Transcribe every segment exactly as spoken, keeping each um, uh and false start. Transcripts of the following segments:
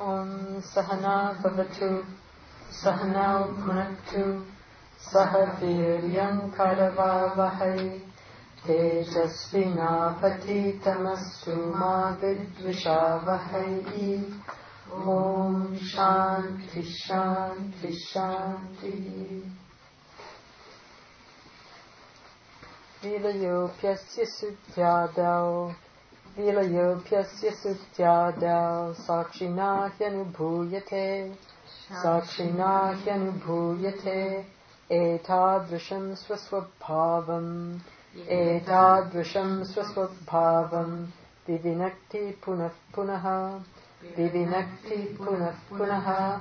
Om Sahana Bhavatu Sahanau Punaktu Saha Viryam Karavavahai Tejasvina Patitamastu Ma Vidvishavahai. Om Shanti Shanti Shanti. Vilayopyasya Sudhyadau Vilayopyasya Sudhyadau Sakshina Hyanubhuyate Sakshina Hyanubhuyate Etadrisham Swaswabhavam Etadrisham Swaswabhavam Vivinakti Punah Punaha Vivinakti Punah Punaha.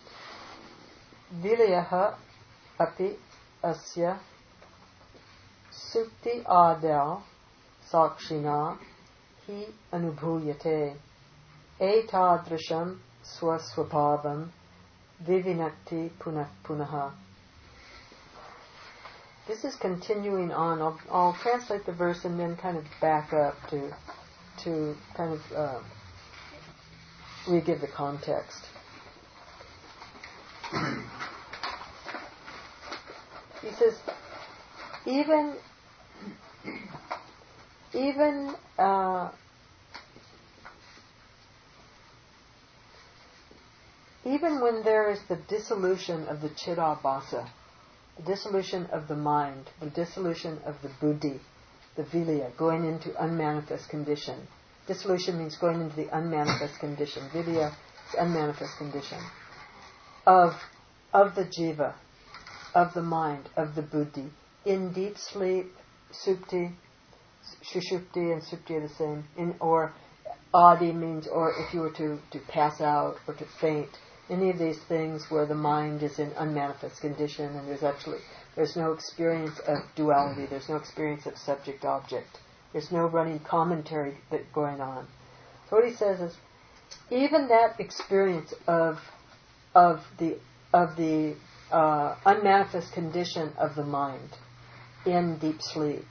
Vilayaha Api Asya Sukti Adau Sakshina Hi Anubhuyate Etadrisham Swaswabhavam Vivinakti Punah Punaha. This is continuing on. I'll, I'll translate the verse and then kind of back up to to kind of uh, re-give the context. He says, even even uh, even when there is the dissolution of the chidabhasa, the dissolution of the mind, the dissolution of the buddhi, the vilaya, going into unmanifest condition. Dissolution means going into the unmanifest condition. Vilaya is unmanifest condition of of the jiva, of the mind, of the buddhi. In deep sleep, supti, shushupti and supti are the same. In or adi means, or if you were to, to pass out or to faint. Any of these things where the mind is in unmanifest condition and there's actually there's no experience of duality, there's no experience of subject-object, there's no running commentary that going on. So what he says is, even that experience of of the of the uh, unmanifest condition of the mind in deep sleep,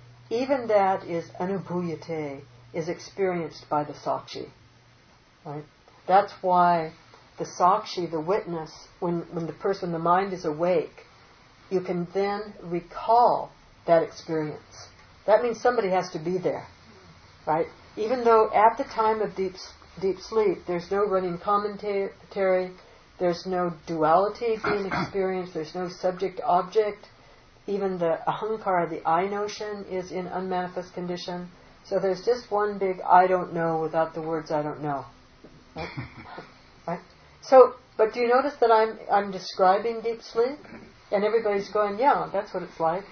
even that is anubhuyate, is experienced by the sakshi. Right? That's why the sakshi, the witness, when, when the person, the mind is awake, you can then recall that experience. That means somebody has to be there, right? Even though at the time of deep deep sleep, there's no running commentary, there's no duality being experienced, there's no subject-object, even the ahankara, the I notion, is in unmanifest condition. So there's just one big I don't know without the words I don't know. Right? Right? So, but do you notice that I'm I'm describing deep sleep, and everybody's going, yeah, that's what it's like.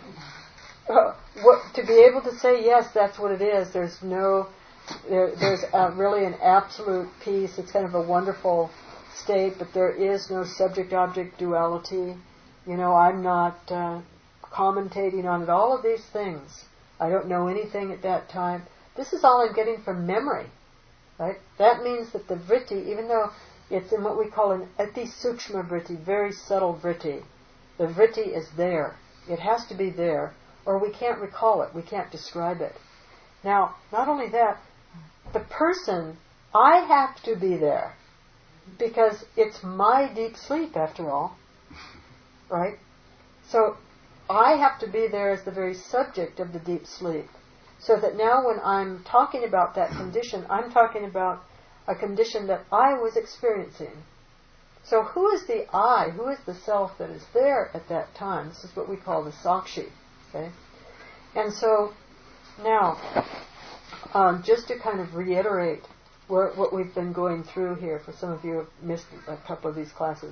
Uh, what, to be able to say yes, that's what it is. There's no, there, there's uh, really an absolute peace. It's kind of a wonderful state, but there is no subject-object duality. You know, I'm not uh, commentating on it. All of these things, I don't know anything at that time. This is all I'm getting from memory, right? That means that the vritti, even though it's in what we call an ati sukshma vritti, very subtle vritti. The vritti is there. It has to be there, or we can't recall it. We can't describe it. Now, not only that, the person, I have to be there, because it's my deep sleep, after all. Right? So, I have to be there as the very subject of the deep sleep. So that now when I'm talking about that condition, I'm talking about a condition that I was experiencing. So who is the I? Who is the self that is there at that time? This is what we call the sakshi. Okay? And so now, um, just to kind of reiterate what, what we've been going through here, for some of you who have missed a couple of these classes.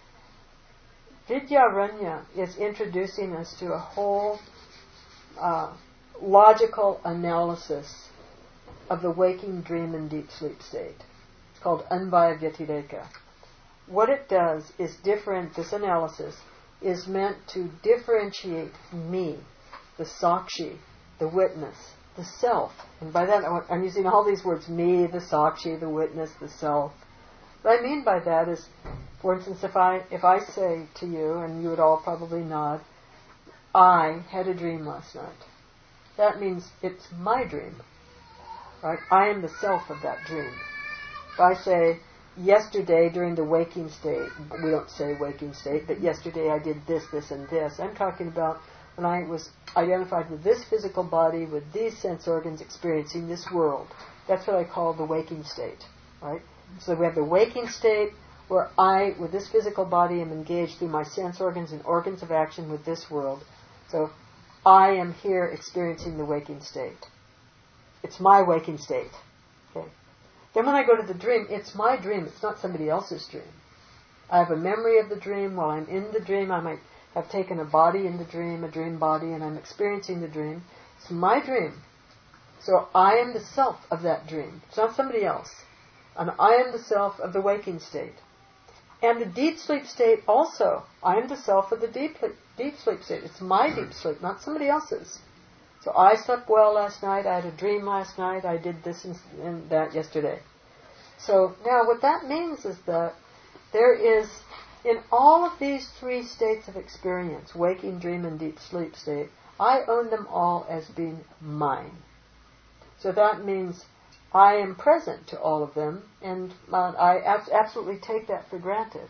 Vidyaranya is introducing us to a whole uh, logical analysis of the waking, dream, and deep sleep state. It's called Anvaya-Vyatireka. What it does is different, this analysis is meant to differentiate me, the sakshi, the witness, the self. And by that I'm using all these words, me, the sakshi, the witness, the self. What I mean by that is, for instance, if I if I say to you, and you would all probably nod, I had a dream last night. That means it's my dream. Right? I am the self of that dream. If I say, yesterday during the waking state, we don't say waking state, but yesterday I did this, this, and this. I'm talking about when I was identified with this physical body, with these sense organs, experiencing this world. That's what I call the waking state, right? So we have the waking state where I, with this physical body, am engaged through my sense organs and organs of action with this world. So I am here experiencing the waking state. It's my waking state. Okay. Then when I go to the dream, it's my dream. It's not somebody else's dream. I have a memory of the dream. While I'm in the dream, I might have taken a body in the dream, a dream body, and I'm experiencing the dream. It's my dream. So I am the self of that dream. It's not somebody else. And I am the self of the waking state. And the deep sleep state also. I am the self of the deep, deep sleep state. It's my deep sleep, not somebody else's. So I slept well last night. I had a dream last night. I did this and, and that yesterday. So now what that means is that there is, in all of these three states of experience, waking, dream, and deep sleep state, I own them all as being mine. So that means I am present to all of them, and uh, I ab- absolutely take that for granted.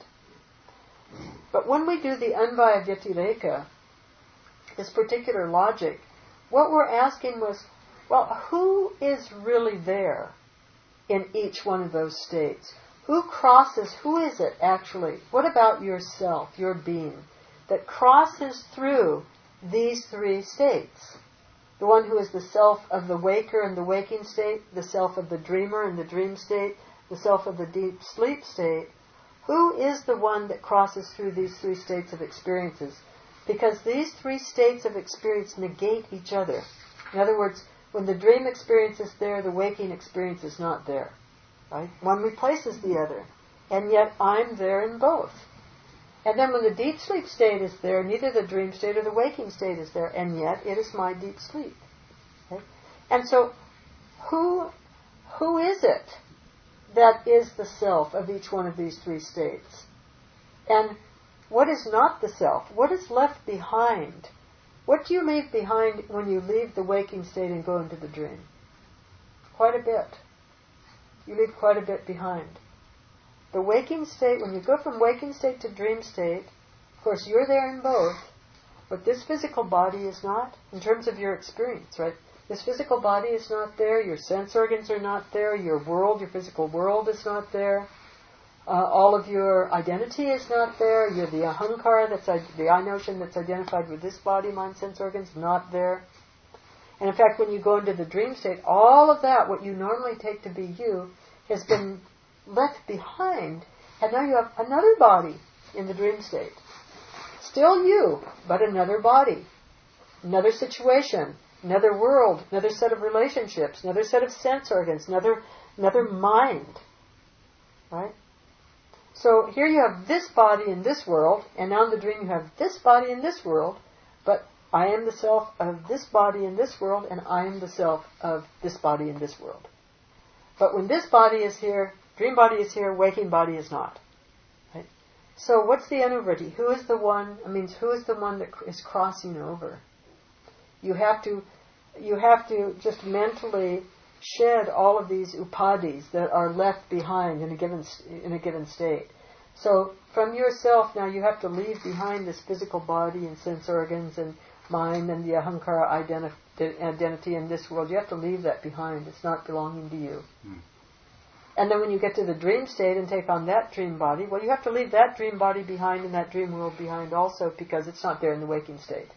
But when we do the Anvaya Vyatireka, this particular logic, what we're asking was, well, who is really there in each one of those states? Who crosses, who is it actually? What about yourself, your being, that crosses through these three states? The one who is the self of the waker and the waking state, the self of the dreamer and the dream state, the self of the deep sleep state. Who is the one that crosses through these three states of experiences? Because these three states of experience negate each other. In other words, when the dream experience is there, the waking experience is not there. Right? One replaces the other. And yet I'm there in both. And then when the deep sleep state is there, neither the dream state or the waking state is there, and yet it is my deep sleep. Okay? And so, who who is it that is the self of each one of these three states? And what is not the self? What is left behind? What do you leave behind when you leave the waking state and go into the dream? Quite a bit. You leave quite a bit behind. The waking state, when you go from waking state to dream state, of course you're there in both, but this physical body is not, in terms of your experience, right? This physical body is not there, your sense organs are not there, your world, your physical world is not there, uh, all of your identity is not there, you're the ahankara, that's the I notion that's identified with this body, mind, sense organs, not there. And in fact, when you go into the dream state, all of that, what you normally take to be you, has been left behind, and now you have another body in the dream state. Still you, but another body, another situation, another world, another set of relationships, another set of sense organs, another another mind. Right? So here you have this body in this world, and now in the dream you have this body in this world, but I am the self of this body in this world, and I am the self of this body in this world. But when this body is here, dream body is here, waking body is not. Right? So what's the anuvritti? Who is the one, I mean, who is the one that is crossing over? You have to, you have to just mentally shed all of these upadhis that are left behind in a given in a given state. So from yourself now you have to leave behind this physical body and sense organs and mind and the ahankara identi- identity in this world. You have to leave that behind. It's not belonging to you. Mm. And then when you get to the dream state and take on that dream body, well, you have to leave that dream body behind and that dream world behind also, because it's not there in the waking state.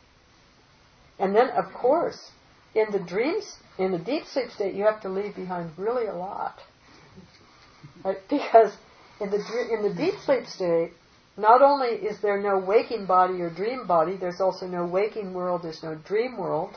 And then, of course, in the dreams, in the deep sleep state, you have to leave behind really a lot. Right? Because in the in the deep sleep state, not only is there no waking body or dream body, there's also no waking world, there's no dream world,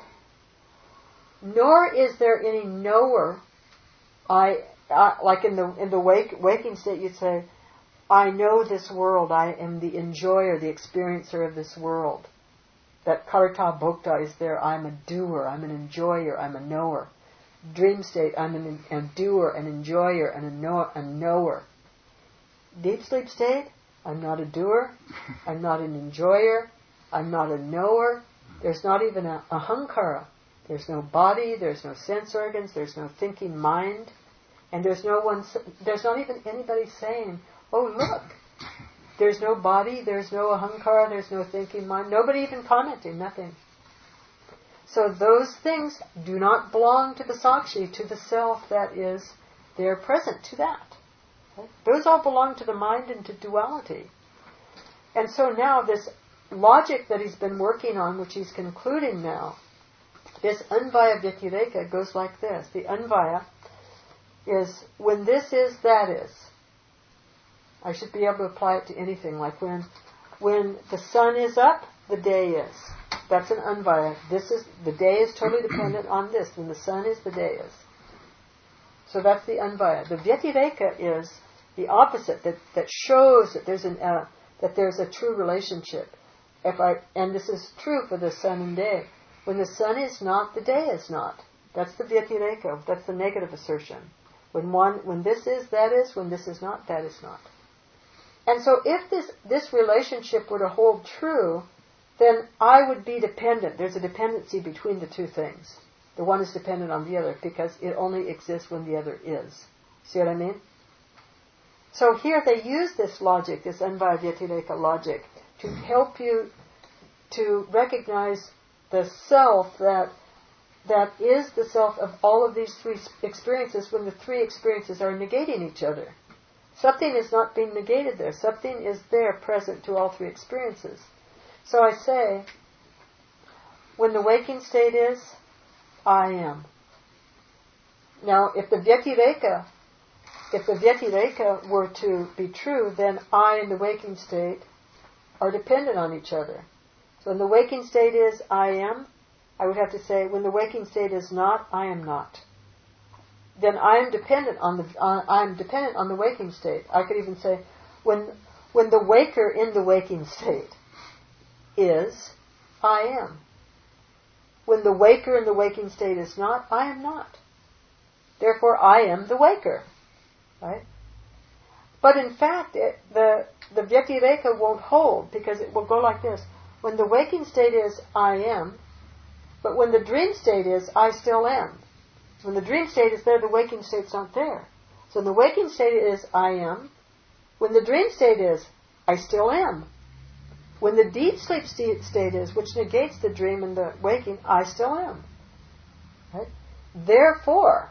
nor is there any knower. I, I like in the in the wake, waking state, you'd say, I know this world, I am the enjoyer, the experiencer of this world. That karta bhokta is there, I'm a doer, I'm an enjoyer, I'm a knower. Dream state, I'm an, a doer, an enjoyer, and a, know, a knower. Deep sleep state, I'm not a doer, I'm not an enjoyer, I'm not a knower, there's not even a ahankara. There's no body, there's no sense organs, there's no thinking mind. And there's no one, there's not even anybody saying, oh look, there's no body, there's no ahankara, there's no thinking mind, nobody even commenting, nothing. So those things do not belong to the Sakshi, to the self that is there present, to that. Okay? Those all belong to the mind and to duality. And so now this logic that he's been working on, which he's concluding now, this Anvaya Vyatireka goes like this. The Anvaya is, when this is, that is. I should be able to apply it to anything, like when when the sun is up, the day is. That's an Anvaya. This is, the day is totally dependent on this. When the sun is, the day is. So that's the Anvaya. The Vyatireka is the opposite, that, that shows that there's an uh, that there's a true relationship. If I and this is true for the sun and day. When the sun is not, the day is not. That's the Vyatireka. That's the negative assertion. When one, when this is, that is. When this is not, that is not. And so, if this this relationship were to hold true, then I would be dependent. There's a dependency between the two things. The one is dependent on the other because it only exists when the other is. See what I mean? So here they use this logic, this Anvaya Vyatireka logic, to help you to recognize the self that that is the self of all of these three experiences when the three experiences are negating each other. Something is not being negated there. Something is there present to all three experiences. So I say, when the waking state is, I am. Now, if the Vyatireka, if the Vyatireka were to be true, then I and the waking state are dependent on each other. So when the waking state is, I am, I would have to say, when the waking state is not, I am not. Then I am dependent on the uh, I am dependent on the waking state. I could even say, when when the waker in the waking state is, I am. When the waker in the waking state is not, I am not. Therefore, I am the waker, right? But in fact, it, the the Vyatireka won't hold because it will go like this: when the waking state is, I am, but when the dream state is, I still am. When the dream state is there, the waking state's not there. So when the waking state is, I am. When the dream state is, I still am. When the deep sleep state is, which negates the dream and the waking, I still am. Right? Therefore,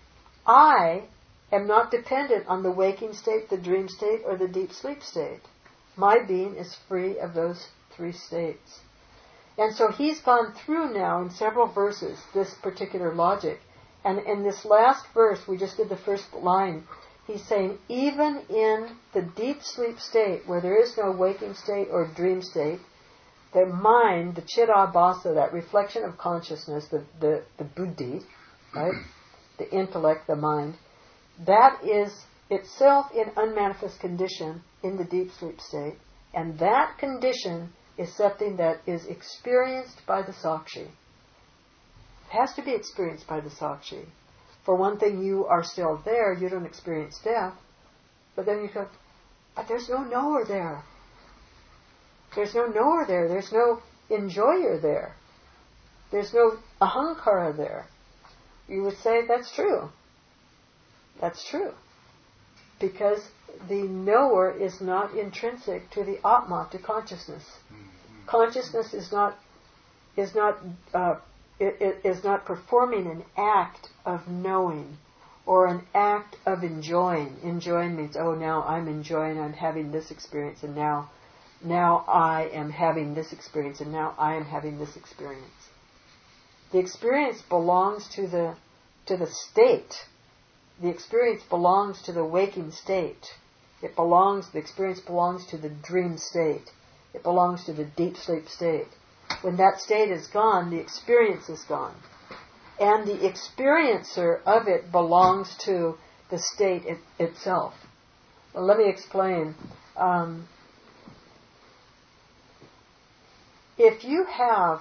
I am not dependent on the waking state, the dream state, or the deep sleep state. My being is free of those three states. And so he's gone through now in several verses this particular logic. And in this last verse, we just did the first line, he's saying, even in the deep sleep state, where there is no waking state or dream state, the mind, the chidabhasa, that reflection of consciousness, the, the, the buddhi, right, the intellect, the mind, that is itself in unmanifest condition in the deep sleep state. And that condition is something that is experienced by the Sakshi. It has to be experienced by the Sakshi. For one thing, you are still there, you don't experience death, but then you go, but there's no knower there. There's no knower there, there's no enjoyer there. There's no ahankara there. You would say, that's true. That's true. Because the knower is not intrinsic to the Atma, to consciousness. Consciousness is not is not uh, it, it is not performing an act of knowing or an act of enjoying. Enjoying means, oh, now I'm enjoying, I'm having this experience, and now now I am having this experience, and now I am having this experience. The experience belongs to the to the state. The experience belongs to the waking state. It belongs, the experience belongs to the dream state. It belongs to the deep sleep state. When that state is gone, the experience is gone. And the experiencer of it belongs to the state it, itself. Well, let me explain. Um, if you have,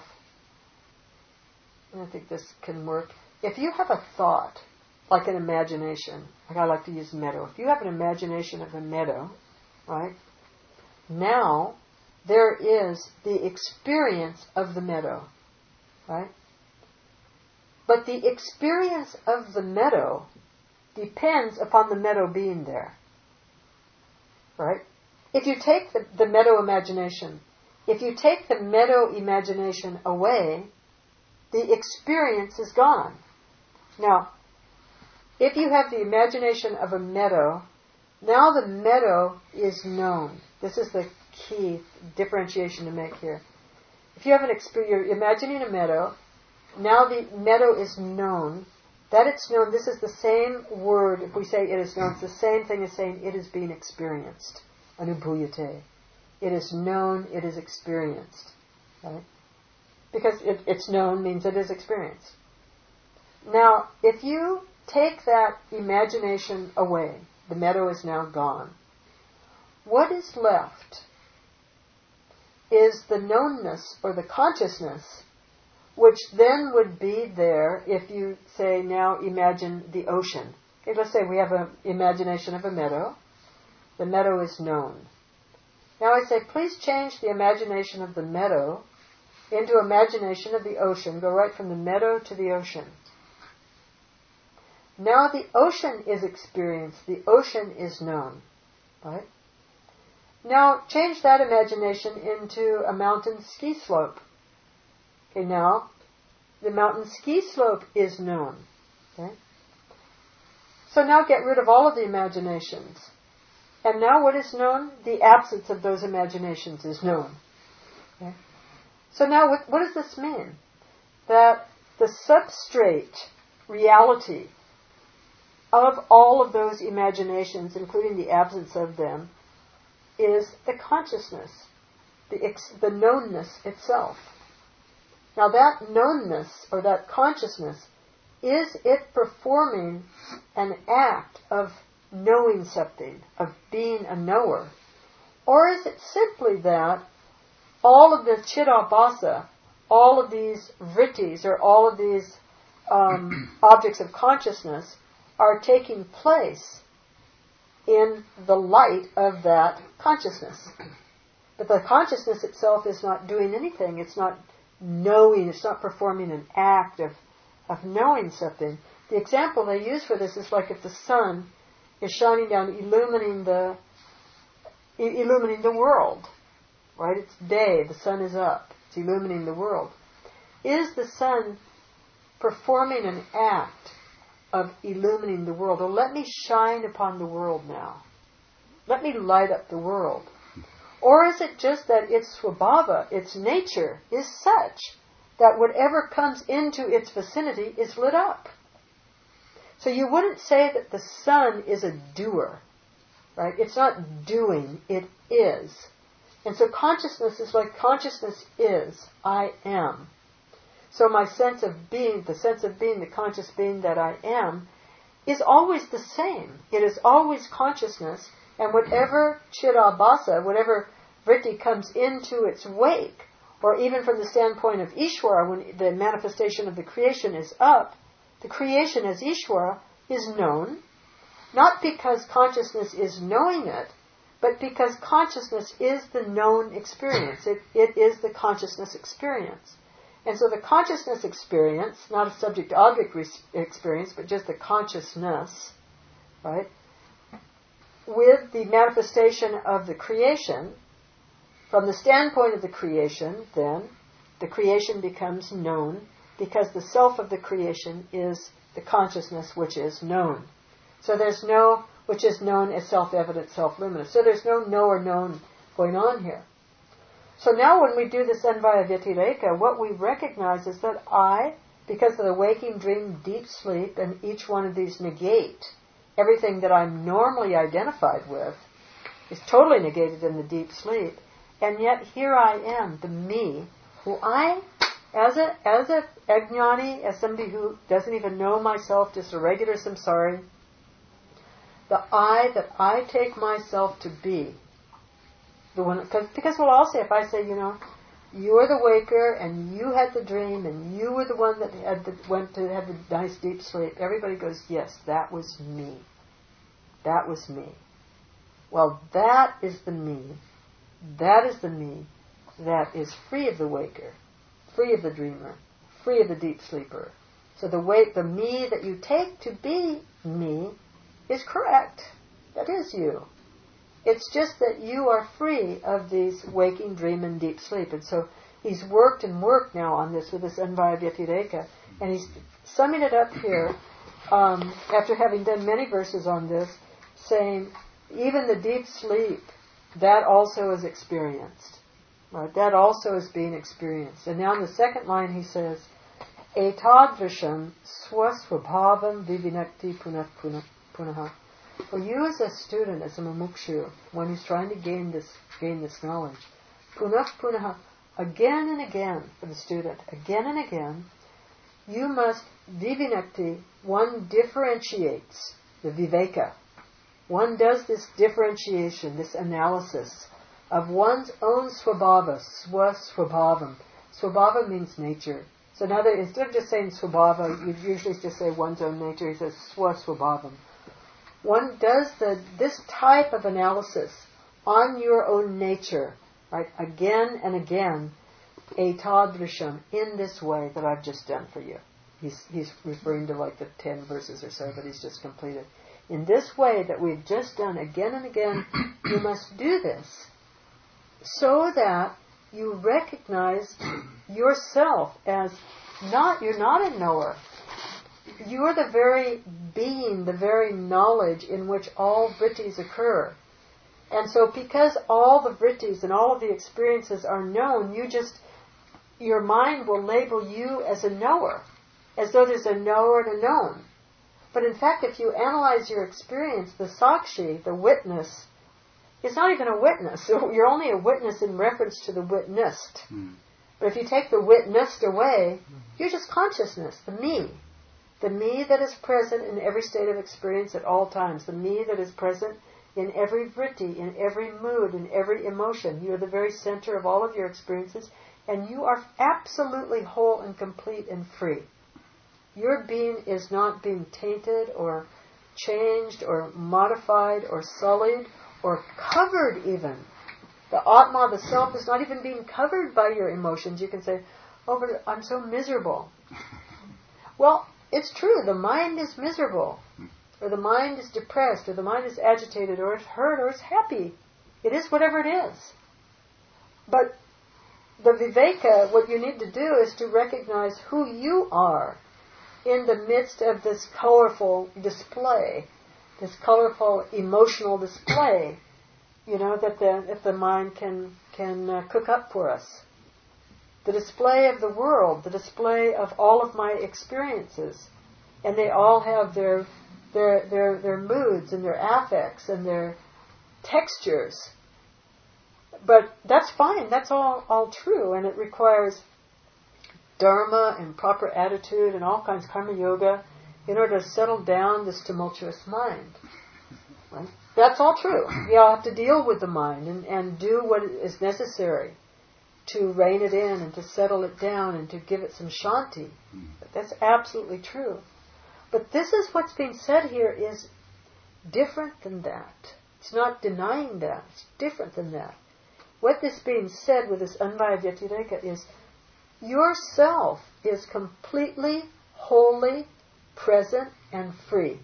I think this can work, if you have a thought, like an imagination, like I like to use meadow. If you have an imagination of a meadow, right, now there is the experience of the meadow, right? But the experience of the meadow depends upon the meadow being there. Right? If you take the, the meadow imagination, if you take the meadow imagination away, the experience is gone. Now, if you have the imagination of a meadow, now the meadow is known. This is the key differentiation to make here. If you have an experience, you're imagining a meadow, now the meadow is known. That it's known, this is the same word, if we say it is known, it's the same thing as saying it is being experienced. Anubhuyate. It is known, it is experienced. Right? Because it, it's known means it is experienced. Now, if you take that imagination away, the meadow is now gone. What is left is the knownness or the consciousness, which then would be there if you say now imagine the ocean. Okay, let's say we have an imagination of a meadow. The meadow is known. Now I say, please change the imagination of the meadow into imagination of the ocean. Go right from the meadow to the ocean. Now the ocean is experienced. The ocean is known. Right? Now change that imagination into a mountain ski slope. Okay, now the mountain ski slope is known. Okay? So now get rid of all of the imaginations. And now what is known? The absence of those imaginations is known. Okay? So now what, what does this mean? That the substrate reality of all of those imaginations, including the absence of them, is the consciousness, the, ex, the knownness itself. Now that knownness or that consciousness, is it performing an act of knowing something, of being a knower? Or is it simply that all of the chidabhasa, all of these vrittis, or all of these um, objects of consciousness, are taking place in the light of that consciousness? But the consciousness itself is not doing anything. It's not knowing. It's not performing an act of, of knowing something. The example they use for this is like if the sun is shining down, illumining the illumining the world. Right? It's day. The sun is up. It's illumining the world. Is the sun performing an act of illumining the world? Or let me shine upon the world now. Let me light up the world. Or is it just that its swabhava, its nature, is such that whatever comes into its vicinity is lit up? So you wouldn't say that the sun is a doer, right? It's not doing, it is. And so consciousness is like consciousness is, I am. So my sense of being, the sense of being, the conscious being that I am, is always the same. It is always consciousness, and whatever chidabhasa, whatever vritti comes into its wake, or even from the standpoint of Ishvara, when the manifestation of the creation is up, the creation as Ishvara is known, not because consciousness is knowing it, but because consciousness is the known experience. It, it is the consciousness experience. And so the consciousness experience, not a subject-object re- experience, but just the consciousness, right, with the manifestation of the creation, from the standpoint of the creation, then, the creation becomes known because the self of the creation is the consciousness which is known. So there's no, which is known as self-evident, self-luminous. So there's no knower known going on here. So now when we do this Anvaya Vyatireka, what we recognize is that I, because of the waking, dream, deep sleep, and each one of these negate everything that I'm normally identified with, is totally negated in the deep sleep. And yet here I am, the me, who I, as a as a ajnani, as somebody who doesn't even know myself, just a regular samsari, the I that I take myself to be, the one, cause, because we'll all say, if I say, you know, you're the waker and you had the dream and you were the one that had the, went to have the nice deep sleep, everybody goes, yes, that was me. That was me. Well, that is the me. That is the me that is free of the waker, free of the dreamer, free of the deep sleeper, So the way, the me that you take to be me is correct. That is you. It's just that you are free of these waking, dream, and deep sleep. And so he's worked and worked now on this with this Anvaya Vyatireka. And he's summing it up here, um, after having done many verses on this, saying, even the deep sleep, that also is experienced. Right? That also is being experienced. And now in the second line he says, Etadvrisham swasvabhavam vivinakti punah punaha. For you as a student, as a mumukshu, one who's trying to gain this gain this knowledge, punah punaha, again and again for the student, again and again, you must, vivinakti, one differentiates the viveka. One does this differentiation, this analysis of one's own swabhava, swasvabhavam. Swabhava means nature. So now that instead of just saying swabhava, you usually just say one's own nature. He says swasvabhavam. One does the this type of analysis on your own nature, right, again and again, etadrisham, in this way that I've just done for you. He's he's referring to like the ten verses or so that he's just completed. In this way that we've just done again and again, you must do this so that you recognize yourself as not, you're not a knower. You're the very being, the very knowledge in which all vrittis occur. And so because all the vrittis and all of the experiences are known, you just, your mind will label you as a knower, as though there's a knower and a known. But in fact, if you analyze your experience, the sakshi, the witness, is not even a witness. So you're only a witness in reference to the witnessed. Mm. But if you take the witnessed away, you're just consciousness, the me. The me that is present in every state of experience at all times. The me that is present in every vritti, in every mood, in every emotion. You're the very center of all of your experiences. And you are absolutely whole and complete and free. Your being is not being tainted or changed or modified or sullied or covered even. The Atma, the self, is not even being covered by your emotions. You can say, oh, but I'm so miserable. Well, it's true, the mind is miserable, or the mind is depressed, or the mind is agitated, or it's hurt, or it's happy. It is whatever it is. But the viveka, what you need to do is to recognize who you are in the midst of this colorful display, this colorful emotional display, you know, that the that the mind can can uh, cook up for us. The display of the world, the display of all of my experiences, and they all have their their their their moods and their affects and their textures. But that's fine. That's all all true, and it requires dharma and proper attitude and all kinds of karma yoga in order to settle down this tumultuous mind. Right? That's all true. You have to deal with the mind and, and do what is necessary to rein it in and to settle it down and to give it some shanti. That's absolutely true. But this is what's being said here is different than that. It's not denying that. It's different than that. What is being said with this Anvaya Vyatireka is yourself is completely, wholly present and free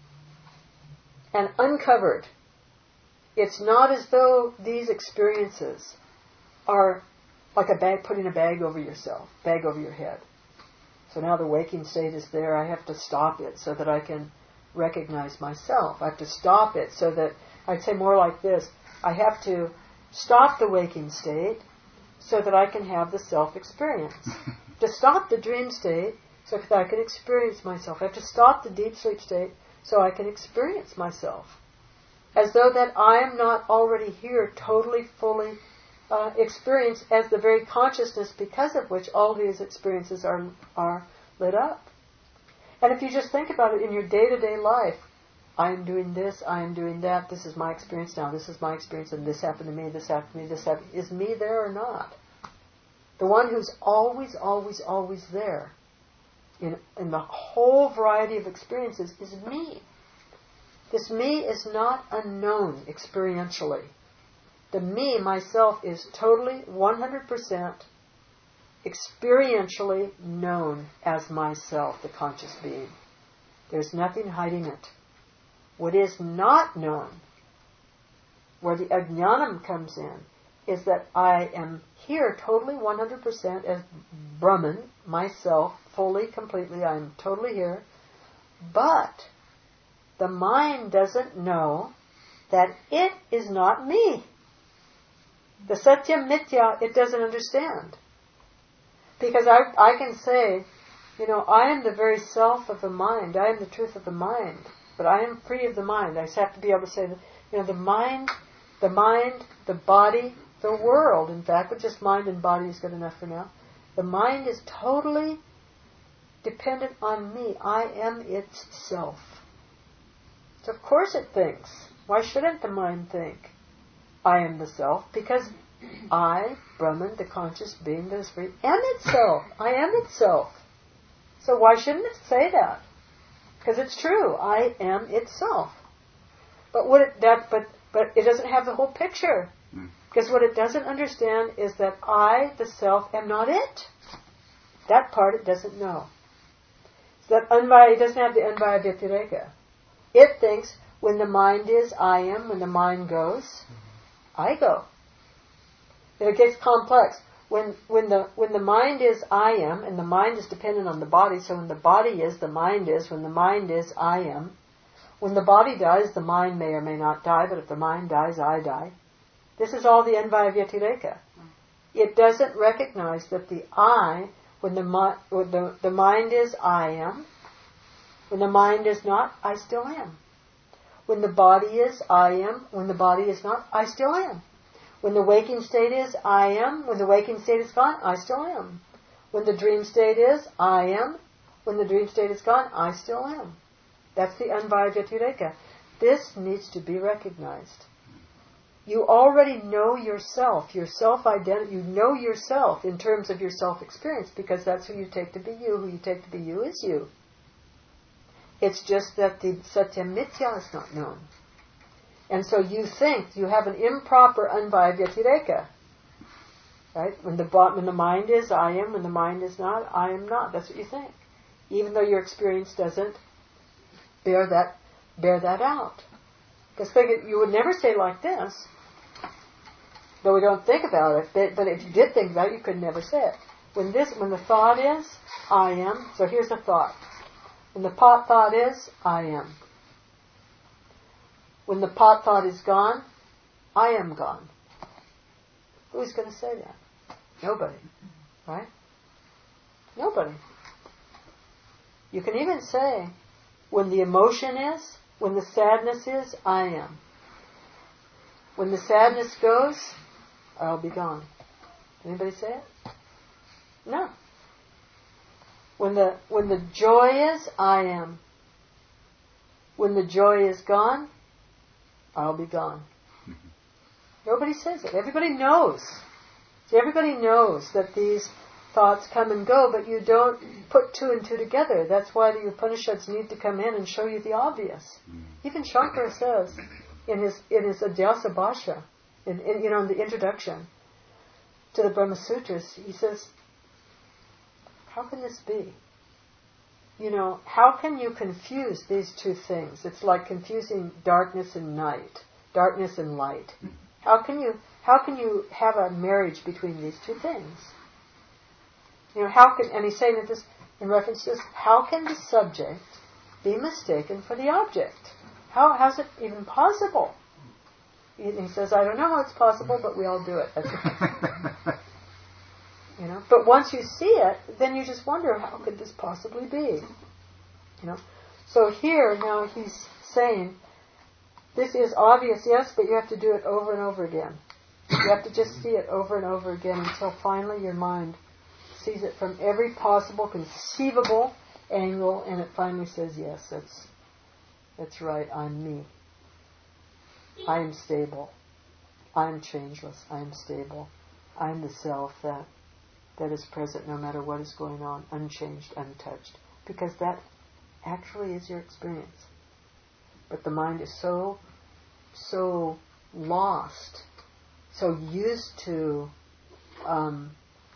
and uncovered. It's not as though these experiences are like a bag, putting a bag over yourself, bag over your head. So now the waking state is there. I have to stop it so that I can recognize myself. I have to stop it so that, I'd say more like this, I have to stop the waking state so that I can have the self-experience. To stop the dream state so that I can experience myself. I have to stop the deep sleep state so I can experience myself. As though that I am not already here totally, fully uh, experienced as the very consciousness because of which all these experiences are are lit up. And if you just think about it in your day-to-day life, I am doing this, I am doing that, this is my experience now, this is my experience, and this happened to me, this happened to me, this happened. Is me there or not? The one who's always, always, always there in, in the whole variety of experiences is me. This me is not unknown experientially. The me, myself, is totally one hundred percent experientially known as myself, the conscious being. There's nothing hiding it. What is not known, where the ajnanam comes in, is that I am here totally one hundred percent as Brahman, myself, fully, completely, I'm totally here, but the mind doesn't know that it is not me. The Satyam Mithya, it doesn't understand. Because I, I can say, you know, I am the very self of the mind. I am the truth of the mind. But I am free of the mind. I just have to be able to say, that, you know, the mind, the mind, the body, the world, in fact, but just mind and body is good enough for now. The mind is totally dependent on me. I am its self. So of course it thinks. Why shouldn't the mind think? I am the self, because I, Brahman, the conscious being that is free, am itself. I am itself. So why shouldn't it say that? Because it's true. I am itself. But what it that but but it doesn't have the whole picture. Because what it doesn't understand is that I, the self, am not it. That part it doesn't know. So that anvaya, it doesn't have the anvaya vyatireka. It thinks when the mind is I am, when the mind goes, I go. It gets complex. When when the when the mind is I am, and the mind is dependent on the body, so when the body is, the mind is. When the mind is, I am. When the body dies, the mind may or may not die, but if the mind dies, I die. This is all the anvaya vyatireka. It doesn't recognize that the I, when the, when the, the mind is I am, when the mind is not, I still am. When the body is, I am. When the body is not, I still am. When the waking state is, I am. When the waking state is gone, I still am. When the dream state is, I am. When the dream state is gone, I still am. That's the anvaya vyatireka. This needs to be recognized. You already know yourself, your self-identity. You know yourself in terms of your self-experience, because that's who you take to be you. Who you take to be you is you. It's just that the Satyam Mithya is not known. And so you think you have an improper anvaya vyatireka. Right? When the, when the mind is I am, when the mind is not, I am not. That's what you think. Even though your experience doesn't bear that bear that out. Because you would never say like this, though we don't think about it, but, but if you did think about it, you could never say it. When this, when the thought is, I am, so here's the thought. When the pot thought is, I am. When the pot thought is gone, I am gone. Who's going to say that? Nobody. Right? Nobody. You can even say, when the emotion is, when the sadness is, I am. When the sadness goes, I'll be gone. Anybody say it? No. When the when the joy is, I am. When the joy is gone, I'll be gone. Nobody says it. Everybody knows. See, everybody knows that these thoughts come and go, but you don't put two and two together. That's why the Upanishads need to come in and show you the obvious. Even Shankara says in his in his Adhyasa Bhashya, in, in you know in the introduction to the Brahma Sutras, he says, how can this be? You know, how can you confuse these two things? It's like confusing darkness and night, darkness and light. How can you how can you have a marriage between these two things? You know, how can, and he's saying that this in reference to this, how can the subject be mistaken for the object? How how's it even possible? He, he says, I don't know how it's possible, but we all do it. You know, but once you see it, then you just wonder, how could this possibly be? You know, so here now he's saying, this is obvious, yes, but you have to do it over and over again. You have to just see it over and over again until finally your mind sees it from every possible, conceivable angle, and it finally says, yes, that's that's right, I'm me. I am stable. I am changeless. I am stable. I am the self that that is present no matter what is going on, unchanged, untouched. Because that actually is your experience. But the mind is so, so lost, so used to um,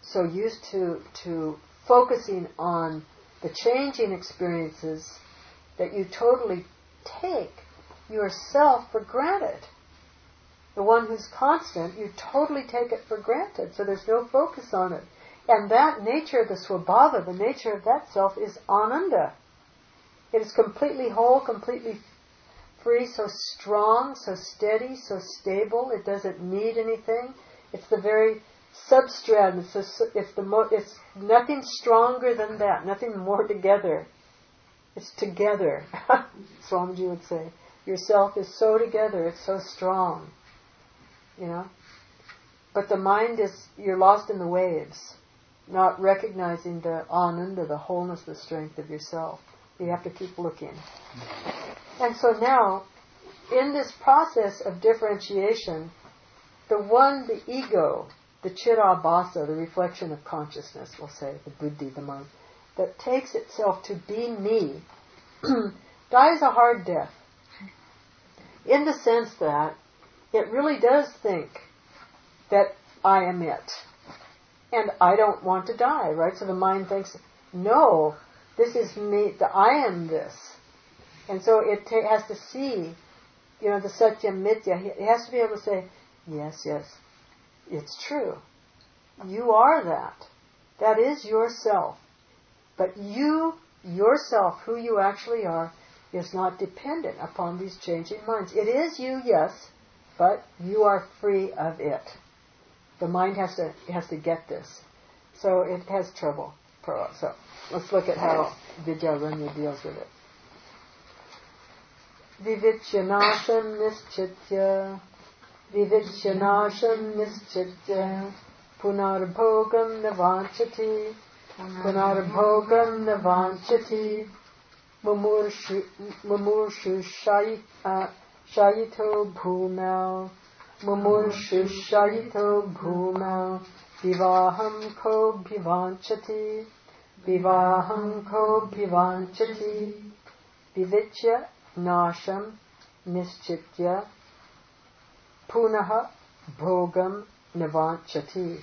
so used to to focusing on the changing experiences that you totally take yourself for granted. The one who's constant, you totally take it for granted, so there's no focus on it. And that nature, the swabhava, the nature of that self is ananda. It is completely whole, completely free, so strong, so steady, so stable. It doesn't need anything. It's the very substratum. It's, a, it's, the mo- it's nothing stronger than that, nothing more together. It's together. Swamiji would say, yourself is so together, it's so strong. You know? But the mind is, you're lost in the waves, not recognizing the ananda, the wholeness, the strength of yourself. You have to keep looking. And so now, in this process of differentiation, the one, the ego, the chidabhasa, the reflection of consciousness, we'll say, the buddhi, the mind, that takes itself to be me, dies a hard death. In the sense that it really does think that I am it. And I don't want to die, right? So the mind thinks, no, this is me, the I am this. And so it ta- has to see, you know, the satyam mithya. It has to be able to say, yes, yes, it's true. You are that. That is yourself. But you, yourself, who you actually are, is not dependent upon these changing minds. It is you, yes, but you are free of it. The mind has to has to get this. So it has trouble. So let's look at how Vidyaranya deals with it. Vivicyanasham nischitya Vivicyanasham nischitya Punarbhogam navanchati Punarbhogam navanchati Mumurshu Mumurshu Shayito bhumau Mumurshu shayito bhumau Vivaham ko bhivanchati Vivaham ko bhivanchati Vivitya nasham nischitya Punaha bhogam navanchati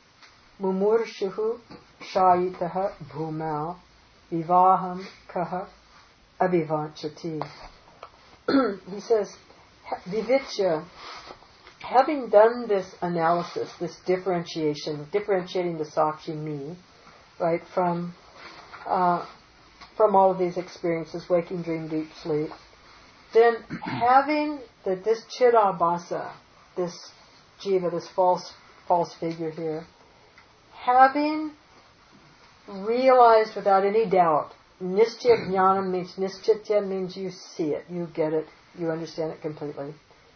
Mumurshuhu shayitaha bhumau Vivaham kaha abhivanchati. He says, Vivitya, having done this analysis, this differentiation, differentiating the Sakshi me, right, from uh, from all of these experiences, waking, dream, deep sleep, then having that this chidabhasa, this jiva, this false false figure here, having realized without any doubt, nischya jnana means, nischitya means you see it, you get it, you understand it completely.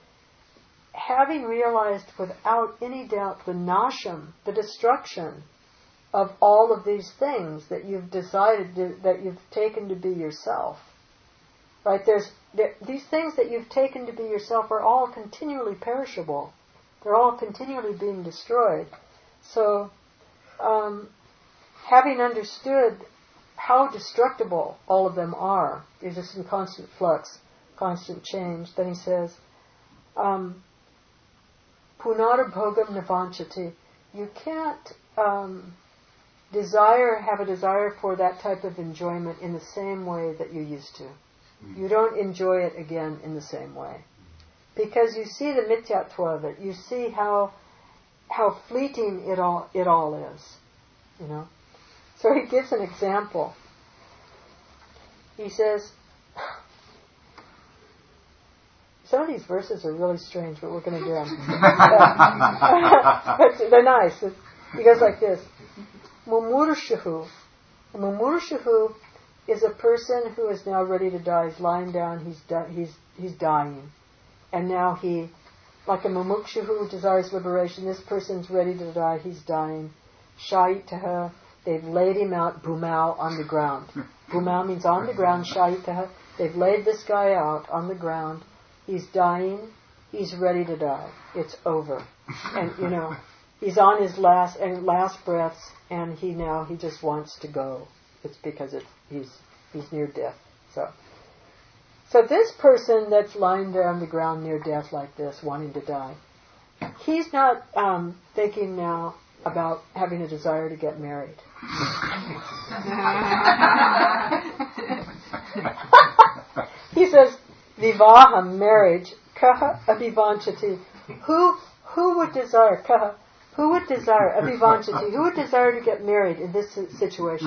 Having realized without any doubt the nasham, the destruction of all of these things that you've decided to, that you've taken to be yourself, right? There's there, these things that you've taken to be yourself are all continually perishable. They're all continually being destroyed. So, um, having understood how destructible all of them are, they're just in constant flux, constant change. Then he says, um, Punarbhogam navanchati. You can't um, desire, have a desire for that type of enjoyment in the same way that you used to. You don't enjoy it again in the same way. Because you see the mithyatva of it. You see how how fleeting it all it all is. You know? So he gives an example. He says, some of these verses are really strange, but we're going to do them. But they're nice. He goes like this. Mumurshuhu. Mumurshuhu is a person who is now ready to die. He's lying down. He's di- he's he's dying, and now he, like a mumukshu who desires liberation. This person's ready to die. He's dying. Shayitaha. They've laid him out. Bhumau, on the ground. Bhumau means on the ground. Shayitaha. They've laid this guy out on the ground. He's dying. He's ready to die. It's over. And you know, he's on his last and last breaths, and he now he just wants to go. It's because it, he's he's near death. So, so this person that's lying there on the ground near death like this, wanting to die, he's not um, thinking now, about having a desire to get married. He says, Vivaham, marriage, kaha abhivanchati. Who who would desire, kaha, who would desire, abhivanchati, who would desire to get married in this situation?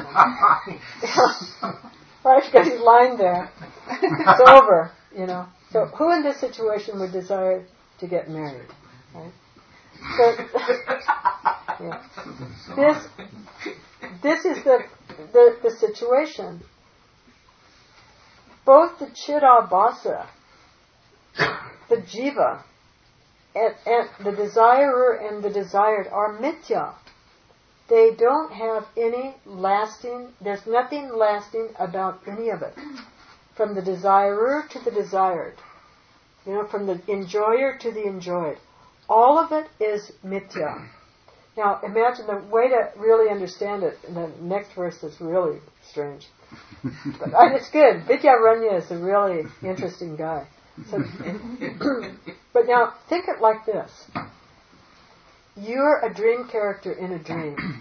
Right, because he's lying there. It's over, you know. So who in this situation would desire to get married? Right? So, yeah. This this is the, the the situation. Both the Chidabhasa, the jiva, and, and the desirer and the desired are mithya. They don't have any lasting, there's nothing lasting about any of it. From the desirer to the desired. You know, from the enjoyer to the enjoyed. All of it is mithya. Now, imagine the way to really understand it, in the next verse is really strange. But uh, it's good. Vidyaranya is a really interesting guy. So, but now, think it like this. You're a dream character in a dream.